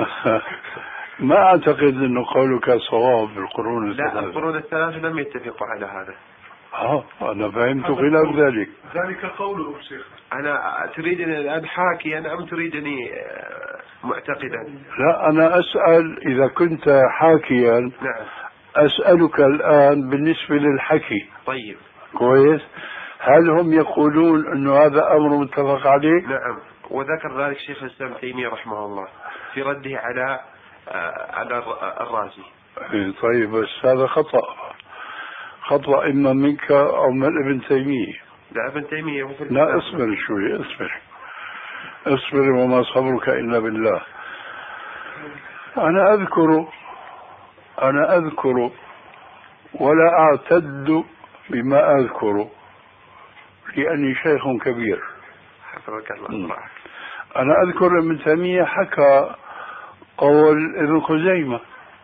ما أعتقد أنه قولك صواب بالقرون الثلاثة. لا، القرون الثلاثة لم يتفقوا على هذا. اه أنا فهمت خلاف ذلك. ذلك قوله شيخ. أنا تريدني الآن حاكيا أم تريدني معتقدا؟ لا، أنا أسأل إذا كنت حاكيا. نعم. أسألك الآن بالنسبة للحكي. طيب. كويس. هل هم يقولون أنه هذا أمر متفق عليه؟ نعم، وذكر ذلك شيخ الإسلام تيمية رحمه الله في رده على على الرازي. طيب، بس هذا خطأ خطأ إما منك أو من ابن تيمية. لا، ابن تيمية. لا، اصبر شوي، اصبر اصبر وما صبرك إلا بالله. أنا أذكر أنا أذكر ولا أعتد بما أذكر لأني شيخ كبير. حفظك الله. أنا أذكر ابن تيمية حكى قول ابن خزيمة: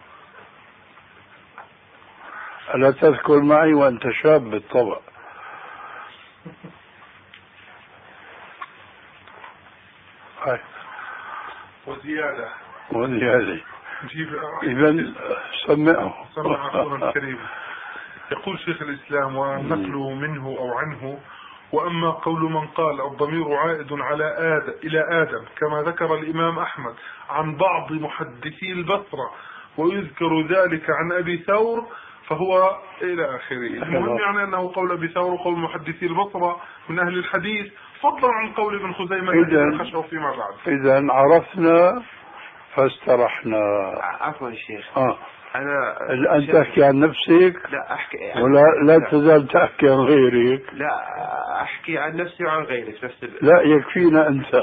ألا تذكر معي وأنت شاب بالطبع. وزيادة وزيادة. إذن سمعه. سمع أخونا الكريم. يقول شيخ الإسلام ونقله منه أو عنه: وأما قول من قال الضمير عائد على آدم إلى آدم كما ذكر الإمام أحمد عن بعض محدثي البصرة ويذكر ذلك عن أبي ثور فهو إلى آخره. المهم يعني أنه قول أبي ثور وقول محدثي البصرة من أهل الحديث فضلا عن قول ابن خزيمة الذي خشوا فيما بعد. إذن عرفنا فاسترحنا. عفوا الشيخ. آه. أنا الآن تحكي عن نفسك؟ لا أحكي. ولا لا تزال تحكي عن غيرك؟ لا أحكي عن نفسي وعن غيرك نفس. لا يكفينا أنت.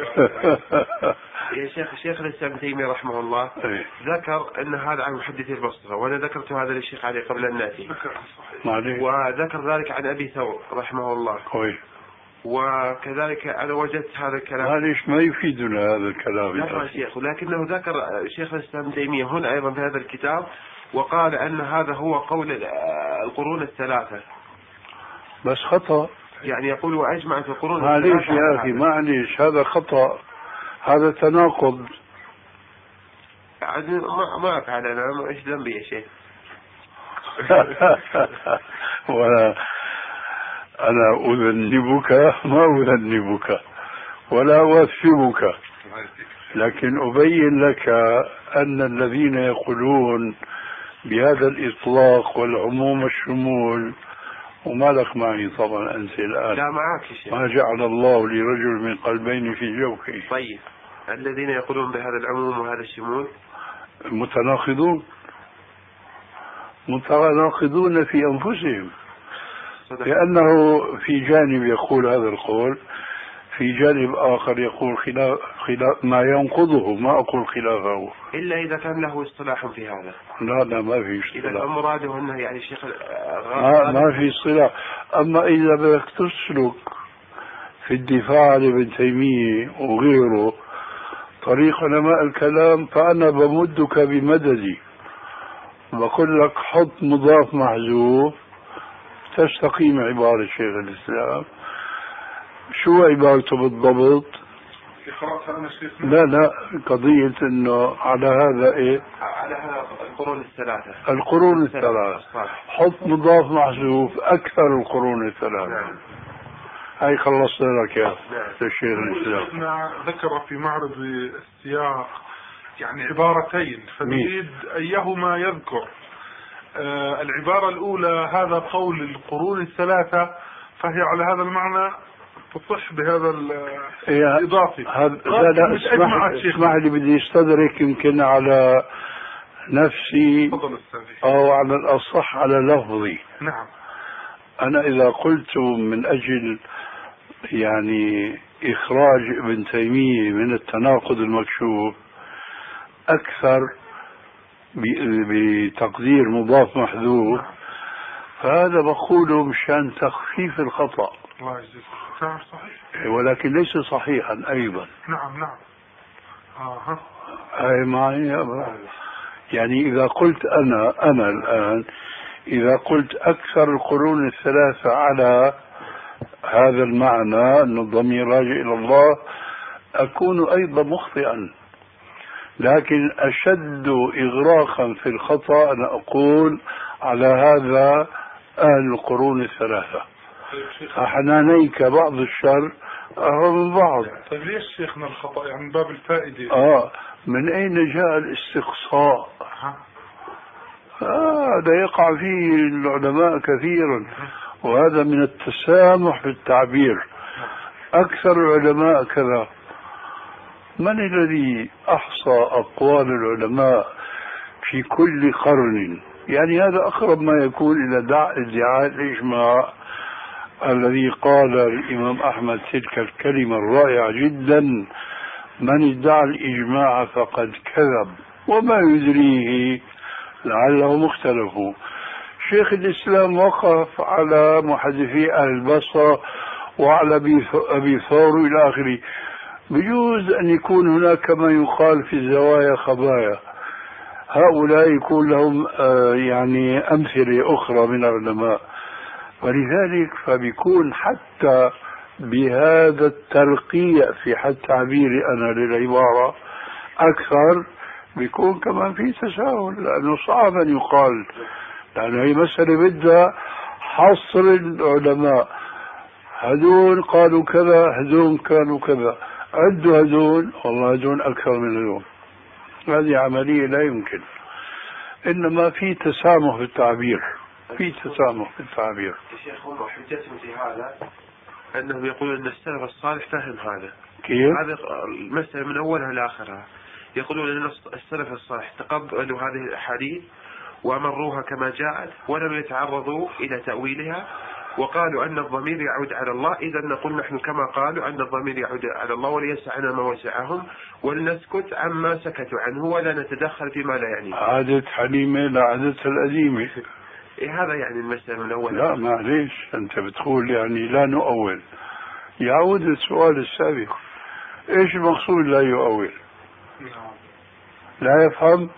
يا شيخ شيخ الإسلام ابن تيمية رحمه الله ذكر أن هذا عن محدثي البصرة، وأنا ذكرت هذا للشيخ علي قبل أن نأتي، وذكر ذلك عن أبي ثور رحمه الله. كويس. وكذلك أنا وجدت هذا الكلام. معليش ما يفيدنا هذا الكلام يا شيخ، ولكنه ذكر شيخ الإسلام ابن تيمية هنا أيضا في هذا الكتاب وقال أن هذا هو قول القرون الثلاثة. بس خطأ. يعني يقول وأجمعت القرون الثلاثة. معليش يا أخي معليش، هذا خطأ، هذا تناقض. يعني ما ما أفعل أنا، إيش ذنبي يا شيخ؟ ولا أنا أذنبك ما أذنبك ولا أوثبك، لكن أبين لك أن الذين يقولون بهذا الإطلاق والعموم الشمول، وما لك معي طبعا أنت الآن. لا معك يا شيخ. ما جعل الله لرجل من قلبين في جوفه. طيب الذين يقولون بهذا العموم وهذا الشمول متناقضون متناقضون في أنفسهم، لأنه في جانب يقول هذا القول، في جانب آخر يقول خلاف, خلاف ما ينقضه، ما أقول خلافه إلا إذا كان له اصطلاح في هذا. لا لا ما في اصطلاح. إذا كان مراده أنه يعني الشيخ ما, ما في اصطلاح. أما إذا بدك تسلك في الدفاع عن ابن تيمية وغيره طريق علماء الكلام فأنا بمدك بمددي، بقول لك حط مضاف محذوف تستقيم عبارة شيخ الإسلام. شو عبارته بالضبط؟ لا لا قضية انه على هذا ايه؟ على هذا القرون الثلاثة. القرون الثلاثة. حط مضاف محذوف اكثر القرون الثلاثة. نعم. هاي خلصنا لك يا الشيخ الإسلام. ذكر في معرض السياق يعني عبارتين فنريد أيهما يذكر. آه العبارة الأولى هذا قول القرون الثلاثة فهي على هذا المعنى تصح بهذا الإضافي. لا لا اسمح, اسمح لي بدي استدرك يمكن على نفسي أو على الأصح على لفظي. نعم. أنا إذا قلت من أجل يعني إخراج ابن تيمية من التناقض المكشوف أكثر بتقدير مضاف محذوف فهذا بقوله مشان تخفيف الخطأ. الله يجزيك. نعم صحيح. ولكن ليس صحيحا أيضا. نعم نعم. آه. أي معي يا أبا. يعني إذا قلت أنا أنا الآن إذا قلت أكثر القرون الثلاثة على هذا المعنى أن الضمير راجع إلى الله أكون أيضا مخطئا، لكن أشد إغراقا في الخطأ أنا أقول على هذا أهل القرون الثلاثة. أحنانيك بعض الشر أهو من بعض. طيب ليش شيخنا الخطأ يعني باب الفائدة؟ آه من أين جاء الاستقصاء؟ هذا آه يقع فيه العلماء كثيرا، وهذا من التسامح في التعبير. أكثر العلماء كذا. من الذي أحصى أقوال العلماء في كل قرن؟ يعني هذا أقرب ما يكون إلى ادعاء الإجماع الذي قال الإمام أحمد تلك الكلمة الرائعة جدا: من ادعى الإجماع فقد كذب وما يدريه لعلهم اختلفوا. شيخ الإسلام وقف على محدثي أهل البصرة وعلى أبي ثور إلى آخره. بيجوز أن يكون هناك كما يقال في الزوايا خبايا، هؤلاء يكون لهم يعني أمثلة أخرى من العلماء، ولذلك فبيكون حتى بهذا الترقيع في حد تعبيري أنا للعبارة أكثر بيكون كمان في تساهل، لأنه صعب أن يقال، لأنه هي مسألة بدها حصر العلماء، هدول قالوا كذا، هدول كانوا كذا، عدوا هدول، والله هدول أكثر من هدول. هذه عملية لا يمكن، إنما في تسامح في التعبير، في تسامح في التعبير. الشيخ هم حجتهم في هذا أنهم يقولون أن السلف الصالح فهم هذا. كيف؟ هذا المسألة من أولها لآخرها، يقولون أن السلف الصالح تقبلوا هذه الأحاديث وأمروها كما جاءت ولم يتعرضوا إلى تأويلها، وقالوا أن الضمير يعود على الله، إذا نقول نحن كما قالوا أن الضمير يعود على الله وليسعنا ما وسعهم، ولنسكت عما سكتوا عنه ولا نتدخل فيما لا يعني. عادة حليمة لعادتها القديمة. إيه هذا يعني المسألة من أول. لا معليش، أنت بتقول يعني لا نؤول. يعود السؤال السابق، إيش المقصود لا يؤول؟ لا يفهم؟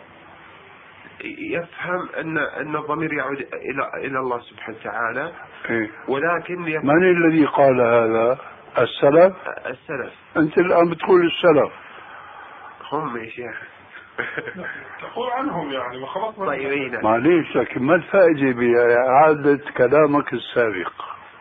يفهم أن أن الضمير يعود إلى إلى الله سبحانه وتعالى. إيه؟ ولكن من الذي قال هذا؟ السلف؟ السلف. أنت الآن بتقول السلف. هم يا شيخ. تقول عنهم يعني ما خلص. طيبين. معليش، لكن ما الفائدة بإعادة كلامك السابق؟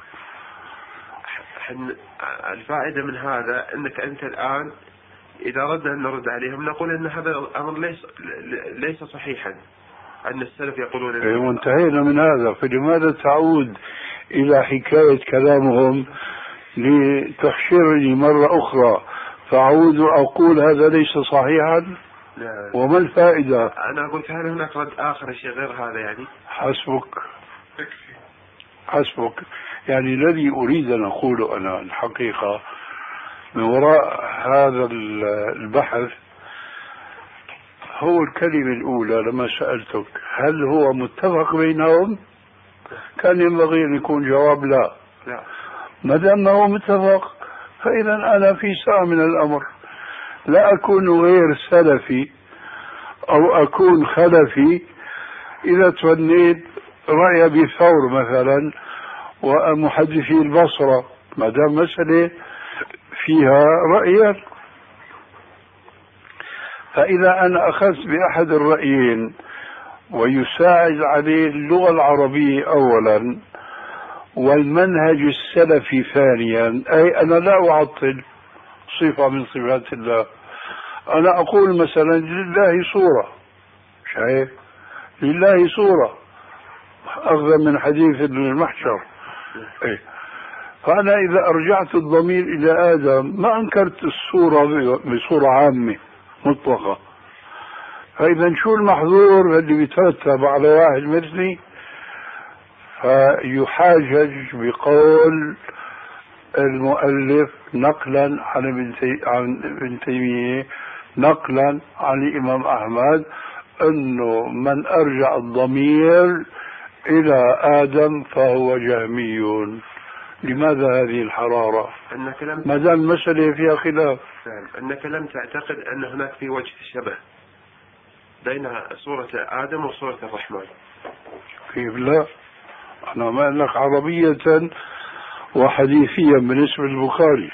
الفائدة من هذا أنك أنت الآن إذا ردنا أن نرد عليهم نقول أن هذا الأمر ليس ليس صحيحا، أن السلف يقولون إيه وانتهينا من هذا، فلماذا تعود إلى حكاية كلامهم لتحشرني مرة أخرى فأعود أقول هذا ليس صحيحا؟ لا. وما الفائدة؟ أنا قلت هل هناك رد آخر شيء غير هذا يعني؟ حسبك حسبك. يعني الذي أريد أن أقوله أنا الحقيقة من وراء هذا البحث هو الكلمة الأولى لما سألتك هل هو متفق بينهم؟ كان ينبغي أن يكون جواب لا. لا. ما دام هو متفق فإذا أنا في ساعة من الأمر لا أكون غير سلفي أو أكون خلفي إذا توليت رأي أبي ثور مثلا ومحدثي البصرة، ما دام مسألة فيها رأيا. فإذا أنا أخذت بأحد الرأيين ويساعد عليه اللغة العربية أولا والمنهج السلفي ثانيا، أي أنا لا أعطل صفة من صفات الله، أنا أقول مثلا لله صورة، شايف لله صورة أخذ من حديث المحشر. إيه؟ فأنا إذا أرجعت الضمير إلى آدم ما أنكرت الصورة بصورة عامة مطلقة، فإذا شو المحظور اللي بيترتب على واحد مثلي؟ فيحاجج بقول المؤلف نقلا عن ابن تيمية نقلا عن الإمام أحمد أنه من أرجع الضمير إلى آدم فهو جهمي. لماذا هذه الحرارة؟ أنك لم ما دام المسألة فيها خلاف. أنك لم تعتقد أن هناك في وجه الشبه بين صورة آدم وصورة الرحمن. كيف لا؟ أنا ما لك عربية وحديثيا بالنسبة للبخاري،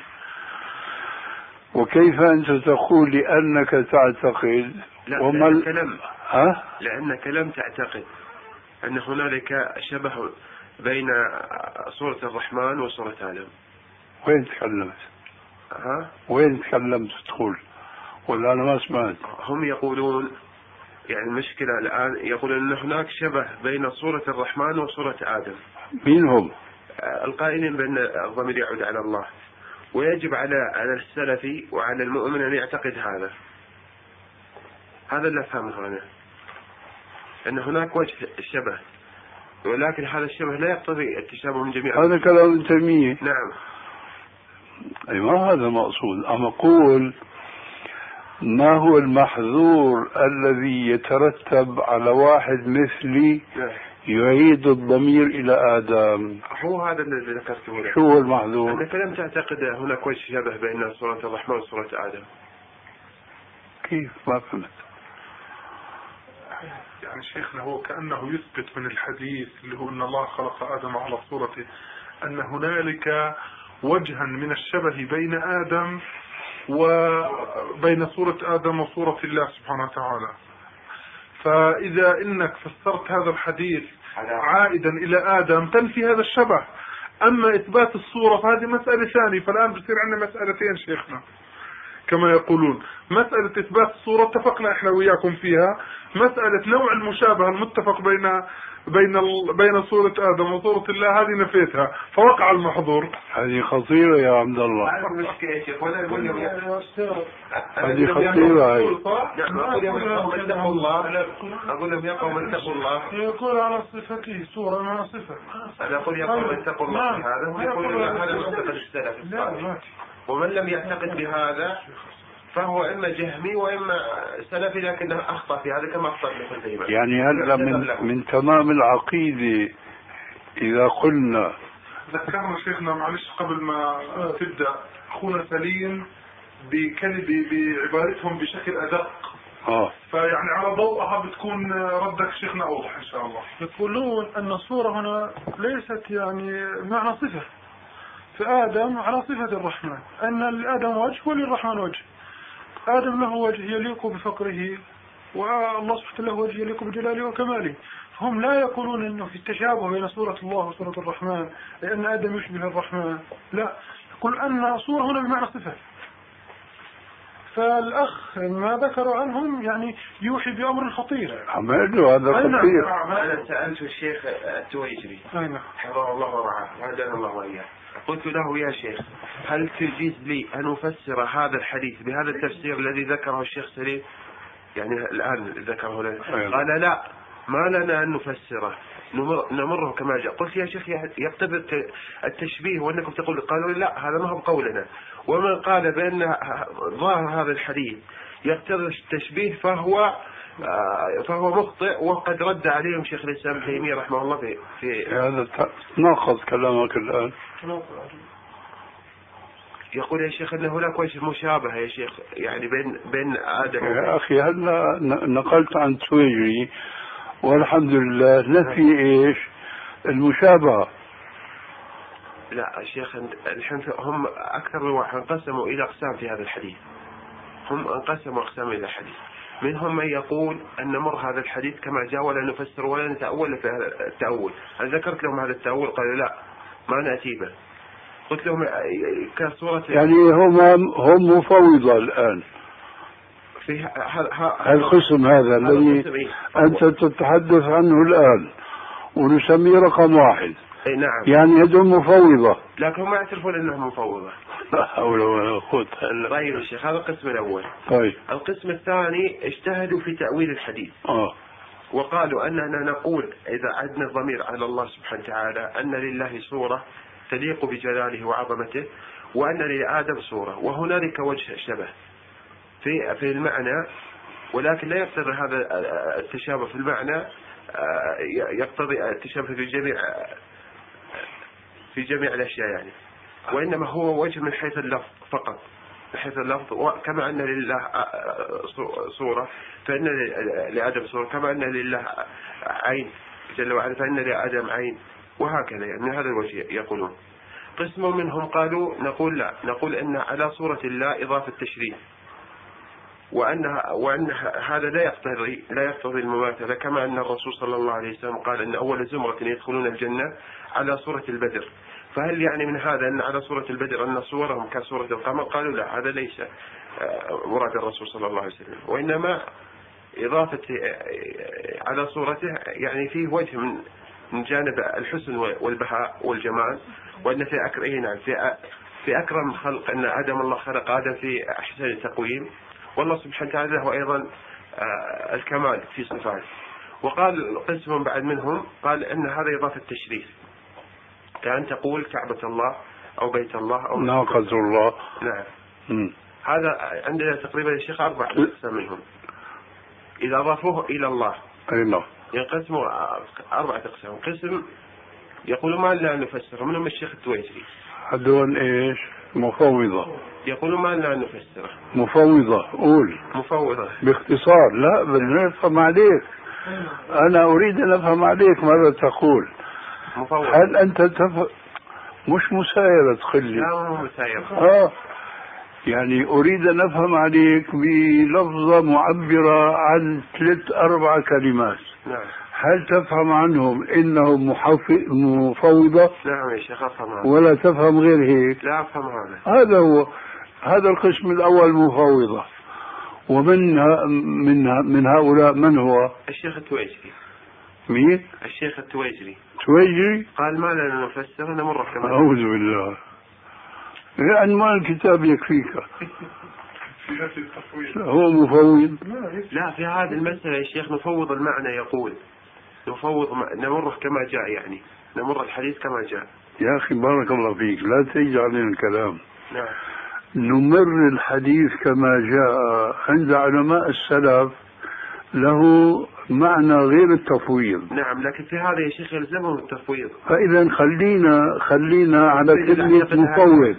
وكيف أنت تقول لأنك تعتقد؟ لا وما لأنك لم ها؟ لأنك لم تعتقد أن هنالك شبه بين صورة الرحمن وصورة آدم. وين تكلمت؟ ها؟ وين تكلمت تقول؟ ولا أنا ما سمعت؟ هم يقولون يعني المشكلة الآن يقولون أن هناك شبه بين صورة الرحمن وصورة آدم. مين هم؟ القائلين بأن الضمير يعود على الله، ويجب على على السلفي وعلى المؤمن أن يعتقد هذا. هذا اللي أفهمه أنا، أن هناك وجه الشبه، ولكن هذا الشبه لا يقتضي التشابه من جميع. هذا كلام ابن تيمية. نعم. أي ما هذا مقصود، أما أقول ما هو المحظور الذي يترتب على واحد مثلي يعيد الضمير إلى آدم؟ هو هذا الذي ذكرته لك. شو هو المحظور؟ أنك لم تعتقد هناك وجه شبه بين سورة الرحمن وسورة آدم. كيف؟ ما فهمت. يعني شيخنا هو كأنه يثبت من الحديث اللي هو أن الله خلق آدم على صورته أن هنالك وجها من الشبه بين آدم وبين صورة آدم وصورة الله سبحانه وتعالى. فإذا إنك فسرت هذا الحديث عائدا إلى آدم تنفي هذا الشبه. أما إثبات الصورة فهذه مسألة ثانية. فالآن بصير عندنا مسألتين شيخنا كما يقولون. مسألة إثبات الصورة اتفقنا إحنا وياكم فيها. مسألة نوع المشابهة المتفق بين بين بين صورة آدم وصورة الله هذه نفيتها فوقع المحظور. هذه خطيرة يا عبد الله. هذه خطيرة. أقول لهم يا قوم اتقوا الله. يقول على صفته صورة مع صفة. أنا أقول يا قوم اتقوا الله هذا يقول هذا معتقد السلف الصالح. ومن لم يعتقد بهذا فهو إما جهمي وإما سلفي لكنه أخطأ في هذا كما أخطأ ابن خزيمة. يعني هذا من من تمام العقيدة إذا قلنا. ذكرنا شيخنا معلش قبل ما تبدأ أخونا سليم بكلمة بعبارتهم بشكل أدق. آه. فيعني على ضوءها بتكون ردك شيخنا أوضح إن شاء الله. يقولون أن الصورة هنا ليست يعني معنى صفة. فآدم على صفة الرحمن أن لآدم وجه وللرحمن وجه. آدم له وجه يليق بفقره والله سبحانه له وجه يليق بجلاله وكماله. هم لا يقولون أنه في التشابه بين صورة الله وصورة الرحمن لأن آدم يشبه الرحمن. لا، يقول أن الصورة هنا بمعنى صفة. فالأخ ما ذكروا عنهم يعني يوحي بأمر خطير. عمله هذا خطير. أنا سألت الشيخ التويجري حفظه الله ورعاه وهدانا الله وإياه. قلت له يا شيخ هل تجيز لي أن أفسر هذا الحديث بهذا التفسير الذي ذكره الشيخ سليم يعني الآن ذكره لنا؟ قال لا، ما لنا أن نفسره نمر نمره كما جاء. قلت يا شيخ يقتضي التشبيه وأنكم تقول. قالوا لا، هذا ما هو قولنا. ومن قال بأن ظاهر هذا الحديث يقتضي التشبيه فهو فهو مخطئ. وقد رد عليهم شيخ الإسلام ابن تيمية رحمه الله في في هذا ناقض كلامك الآن. يقول يا شيخ أن هناك وجه مشابهة يا شيخ يعني بين بين آدم يا أخي هلا نقلت عن تويجري والحمد لله نفي إيش المشابهة. لا يا شيخ الحين هم أكثر من واحد انقسموا إلى أقسام في هذا الحديث. هم انقسموا أقسام إلى الحديث. منهم من يقول أن نمر هذا الحديث كما جاء ولا نفسر ولا نتأول في هذا التأول. أنا ذكرت لهم هذا التأول قالوا لا ما نأتي به. قلت لهم كصورة يعني هم هم مفوضة الآن في القسم هذا الذي أنت تتحدث عنه الآن ونسميه رقم واحد. أي نعم. يعني هذول مفوضة لكن هم يعترفون أنهم مفوضة. لا حول ولا قوة إلا بالله. طيب يا شيخ هذا القسم الأول. طيب القسم الثاني اجتهدوا في تأويل الحديث. آه. وقالوا أننا نقول إذا عدنا الضمير على الله سبحانه وتعالى أن لله صورة تليق بجلاله وعظمته وأن لآدم صورة وهنالك وجه شبه في في المعنى ولكن لا يقتضي هذا التشابه في المعنى يقتضي التشابه في جميع في جميع الأشياء يعني. وإنما هو وجه من حيث اللفظ فقط من حيث اللفظ. وكما أن لله صورة فإن لآدم صورة كما أن لله عين جل وعلا فإن لآدم عين وهكذا يعني من هذا الوجه يقولون. قسم منهم قالوا نقول لا نقول أن على صورة الله إضافة تشريف وأن وأن هذا لا يقتضي لا يقتضي المماثلة كما أن الرسول صلى الله عليه وسلم قال أن أول زمرة يدخلون الجنة على صورة البدر. فهل يعني من هذا أن على صورة البدر أن صورهم كصورة القمر؟ قالوا لا، هذا ليس مراد الرسول صلى الله عليه وسلم. وإنما إضافة على صورته يعني فيه وجه من من جانب الحسن والبهاء والجمال وأن في أكرم في في أكرم الخلق أن آدم الله خلق آدم في أحسن تقويم والله سبحانه وتعالى هو أيضا الكمال في صفاته. وقال قسم بعد منهم قال أن هذا إضافة تشريف كأن تقول كعبة الله أو بيت الله أو ناقة الله. نعم. م. هذا عندنا تقريبا يا شيخ أربع أقسام منهم إذا أضافوه إلى الله. أي نعم. ينقسموا أربعة أقسام. قسم يقولوا ما لا نفسره منهم الشيخ التويجري. هذول إيش؟ مفوضة. يقولوا ما لا نفسره. مفوضة. قول. مفوضة. باختصار. لا بدنا نفهم عليك. أنا أريد أن أفهم عليك ماذا تقول. مفوضة. هل أنت تف... مش مسايرة تخلي؟ لا مو مسايرة. آه يعني أريد أن أفهم عليك بلفظة معبرة عن ثلاث أربع كلمات. نعم. هل تفهم عنهم إنهم مفوضة؟ نعم يا شيخ أفهم هذا. ولا تفهم غير هيك؟ لا أفهم هذا. هذا هو. هذا القسم الأول مفوضة. ومن من من هؤلاء من هو؟ الشيخ التويجري. مين؟ الشيخ التويجري. تويجري؟ قال ما لنا نفسر نمر كما. أعوذ بالله. عنوان الكتاب يكفيك. هو مفوض. لا في هذه المسألة يا شيخ نفوض المعنى يقول نفوض نمره كما جاء يعني نمر الحديث كما جاء. يا أخي بارك الله فيك لا تجعل علينا الكلام. نعم. نمر الحديث كما جاء عند علماء السلف له معنى غير التفويض. نعم لكن في هذا يا شيخ يلزمهم التفويض. فإذا خلينا خلينا على كلمة مفوض.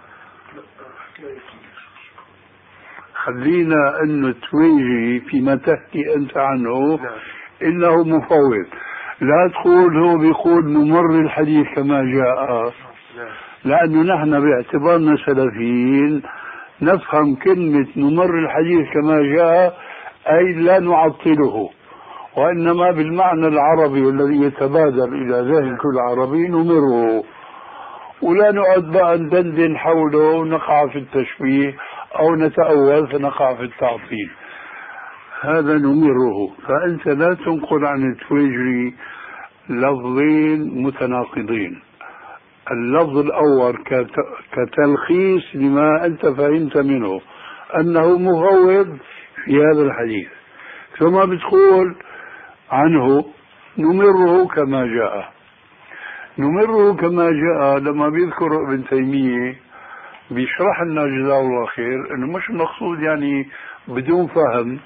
خلينا أنه تويجي فيما تحكي أنت عنه. نعم. إنه مفوض. لا تقول هو بيقول نمر الحديث كما جاء. نعم. لأنه نحن باعتبارنا سلفيين نفهم كلمة نمر الحديث كما جاء أي لا نعطله، وإنما بالمعنى العربي والذي يتبادر إلى ذهن كل عربي نمره، ولا نقعد بقى ندندن حوله ونقع في التشبيه أو نتأول فنقع في التعطيل. هذا نمره. فأنت لا تنقل عن التويجري لفظين متناقضين. اللفظ الأول كتلخيص لما أنت فهمت منه أنه مفوض في هذا الحديث، ثم بتقول عنه نمره كما جاء. نمره كما جاء لما بيذكر ابن تيمية بيشرح لنا جزاه الله خير انه مش المقصود يعني بدون فهم،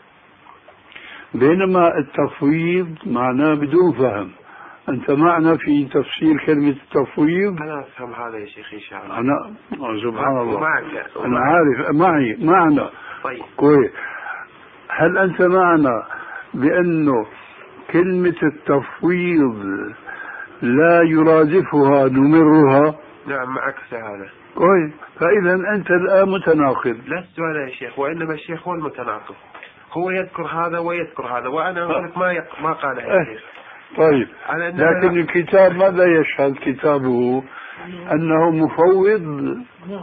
بينما التفويض معناه بدون فهم. انت معنا في تفسير كلمة التفويض؟ انا افهم هذا يا شيخ ان شاء الله. انا سبحان الله معك. انا عارف معي معنا. طيب كويس. هل انت معنا بانه كلمة التفويض لا يرادفها نمرها؟ نعم معك في هذا. كويس. فإذا أنت الآن متناقض. لست أنا يا شيخ، وإنما الشيخ هو المتناقض، هو يذكر هذا ويذكر هذا، وأنا أقول لك ما يق... ما قاله يا شيخ. طيب لكن الكتاب ماذا يشهد كتابه؟ أنه مفوض.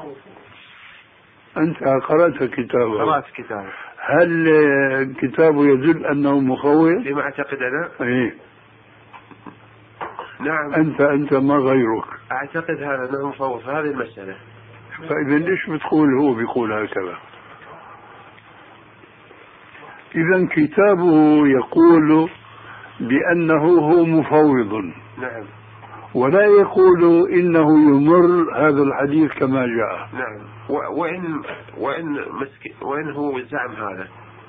أنت قرأت كتابه؟ قرأت كتابه. هل كتابه يدل أنه مفوض؟ لما أعتقد أنا؟ إيه. نعم. أنت أنت ما غيرك. أعتقد هذا أنه مفوض في هذه المسألة. فإذا ليش بتقول هو بيقول هكذا؟ إذا كتابه يقول بأنه هو مفوض. نعم. ولا يقول إنه يمر هذا الحديث كما جاء. نعم. وإن وإن مسك وإن هو زعم هذا.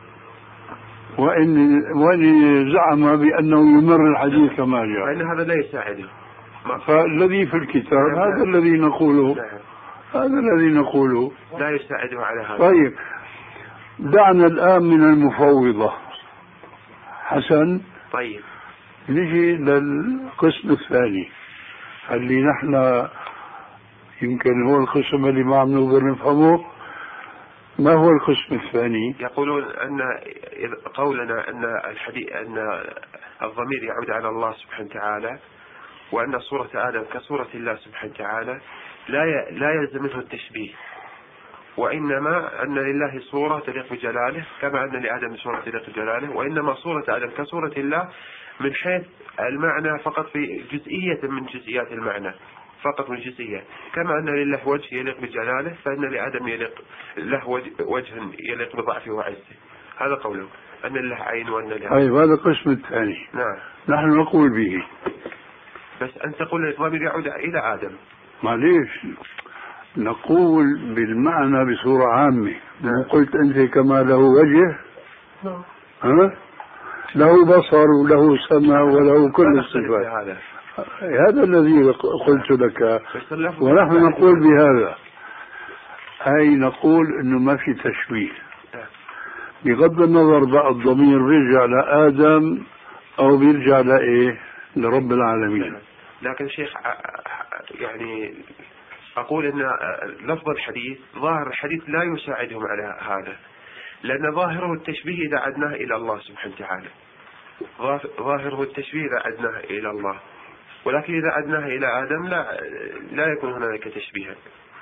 وإن وإن زعم بأنه يمر الحديث كما جاء. فإن هذا لا يساعده. فالذي في الكتاب نعم. هذا الذي نقوله. نعم. هذا الذي نقوله. لا يساعده على هذا. طيب دعنا الآن من المفوضة. حسن. طيب. نجي للقسم الثاني اللي نحن يمكن هو القسم اللي ما عم نقدر نفهمه. ما هو القسم الثاني؟ يقولون أن قولنا أن الحديث أن الضمير يعود على الله سبحانه وتعالى، وأن صورة آدم كصورة الله سبحانه وتعالى لا لا يلزم منه التشبيه، وإنما أن لله صورة تليق بجلاله كما أن لآدم صورة تليق بجلاله، وإنما صورة آدم كصورة الله من حيث المعنى فقط في جزئية من جزئيات المعنى، فقط من جزئية، كما أن لله وجه يليق بجلاله فإن لآدم يليق له وجه يليق بضعفه وعزه. هذا قوله أن لله عين وأن له. طيب هذا القسم الثاني. نعم. نحن نقول به. بس أنت تقول الضمير يعود إلى آدم. معليش نقول بالمعنى بصورة عامة. مو قلت أنت كما له وجه، ها؟ له بصر وله سمع وله كل الصفات. هذا هذا الذي قلت لك، ونحن نقول بهذا، أي نقول أنه ما في تشبيه، بغض النظر بقى الضمير بيرجع لآدم أو بيرجع لإيه، لرب العالمين. لكن شيخ يعني أقول أن لفظ الحديث، ظاهر الحديث لا يساعدهم على هذا، لأن ظاهره التشبيه إذا عدناه إلى الله سبحانه وتعالى، ظاهره التشبيه إذا عدناه إلى الله، ولكن إذا عدناه إلى آدم لا لا يكون هناك تشبيها.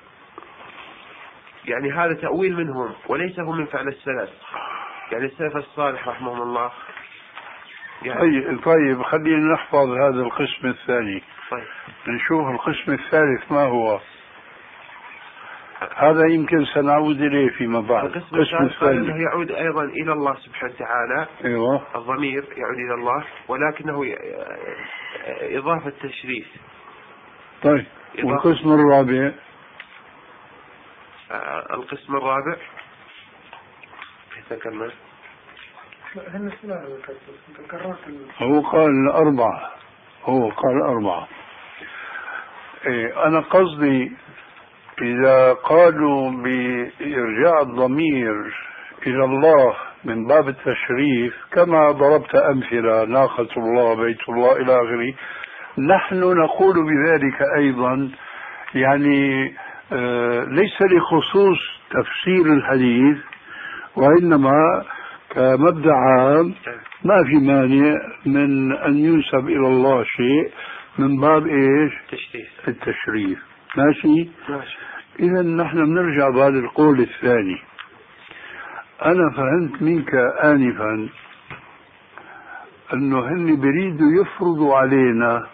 يعني هذا تأويل منهم وليس هو من فعل السلف، يعني السلف الصالح رحمهم الله. يعني طيب طيب خلينا نحفظ هذا القسم الثاني. طيب نشوف القسم الثالث ما هو. هذا يمكن سنعود إليه فيما بعد. القسم الثالث يعود أيضا إلى الله سبحانه وتعالى. أيوة. الضمير يعود إلى الله ولكنه إضافة تشريف. طيب والقسم الرابع؟ القسم الرابع تكمل. هو قال أربعة، هو قال أربعة. إيه أنا قصدي إذا قالوا بإرجاع الضمير إلى الله من باب التشريف كما ضربت أمثلة ناقة الله بيت الله إلى آخره، نحن نقول بذلك أيضا، يعني آه ليس لخصوص تفسير الحديث، وإنما كمبدأ عام ما في مانع من أن ينسب إلى الله شيء من باب إيش؟ تشريف. التشريف. ماشي؟ ماشي. إذا نحن بنرجع بعد القول الثاني. أنا فهمت منك آنفا أنه هن بريدوا يفرضوا علينا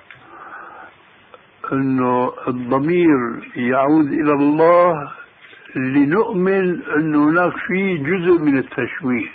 أنه الضمير يعود إلى الله لنؤمن أنه هناك فيه جزء من التشويه.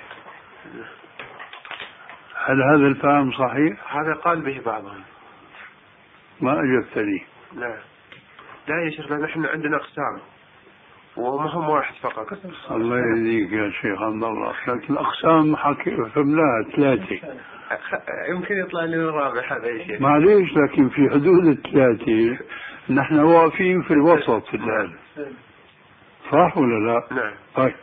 هل هذا الفهم صحيح؟ هذا قال به بعضهم. ما أجبتني. لا لا يا شيخ، نحن عندنا أقسام وما هم واحد فقط. الله يهديك يا شيخ عبد الله، لكن الأقسام حكي فهمناها ثلاثة. يمكن يطلع لنا الرابع هذا يا شيخ. معليش، لكن في حدود الثلاثة نحن واقفين في الوسط الآن، صح ولا لا؟ نعم. طيب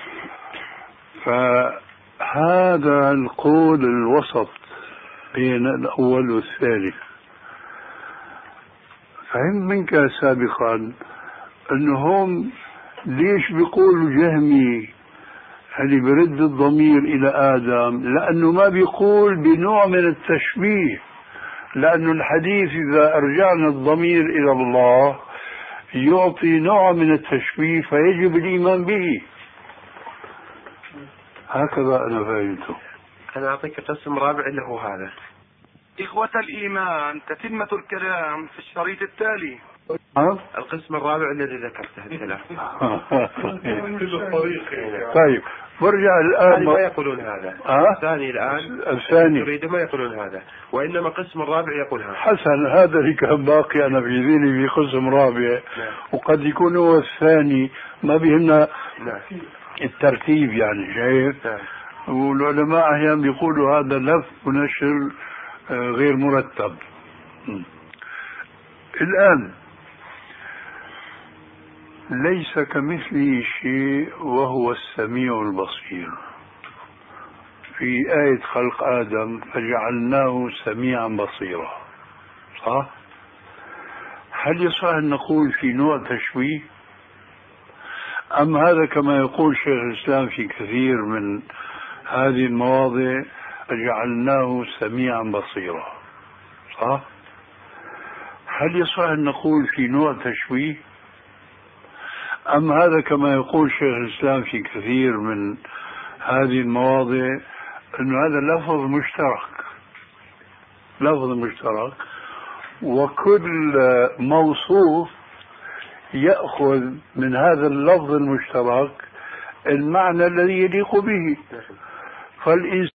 فهذا القول الوسط بين الأول والثالث. فهم منك سابقا أنهم ليش بيقولوا جهمي اللي برد الضمير إلى آدم؟ لأنه ما بيقول بنوع من التشبيه، لأن الحديث إذا أرجعنا الضمير إلى الله يعطي نوع من التشبيه فيجب الإيمان به. هكذا أنا فهمته. أنا أعطيك قسم رابع اللي هو هذا. إخوة الإيمان، تتمة الكلام في الشريط التالي. أه؟ القسم الرابع الذي ذكرته الثلاث. طيب برجع الآن. ما يقولون هذا. أه؟ الثاني الآن. الثاني. يريد ما يقولون هذا، وإنما القسم الرابع يقول هذا. حسن، هذا اللي كان باقي أنا في ذهني في قسم رابع. نعم. وقد يكون هو الثاني، ما بيهمنا. نعم. الترتيب يعني شايف. نعم. والعلماء أحيانا بيقولوا هذا لف ونشر غير مرتب. م. الآن ليس كمثله شيء وهو السميع البصير. في آية خلق آدم فجعلناه سميعا بصيرا، صح؟ هل يصح أن نقول في نوع تشويه؟ أم هذا كما يقول شيخ الإسلام في كثير من هذه المواضع فجعلناه سميعا بصيرا، صح؟ هل يصح أن نقول في نوع تشويه؟ أم هذا كما يقول شيخ الإسلام في كثير من هذه المواضع أن هذا لفظ مشترك، لفظ مشترك، وكل موصوف يأخذ من هذا اللفظ المشترك المعنى الذي يليق به. فالإنسان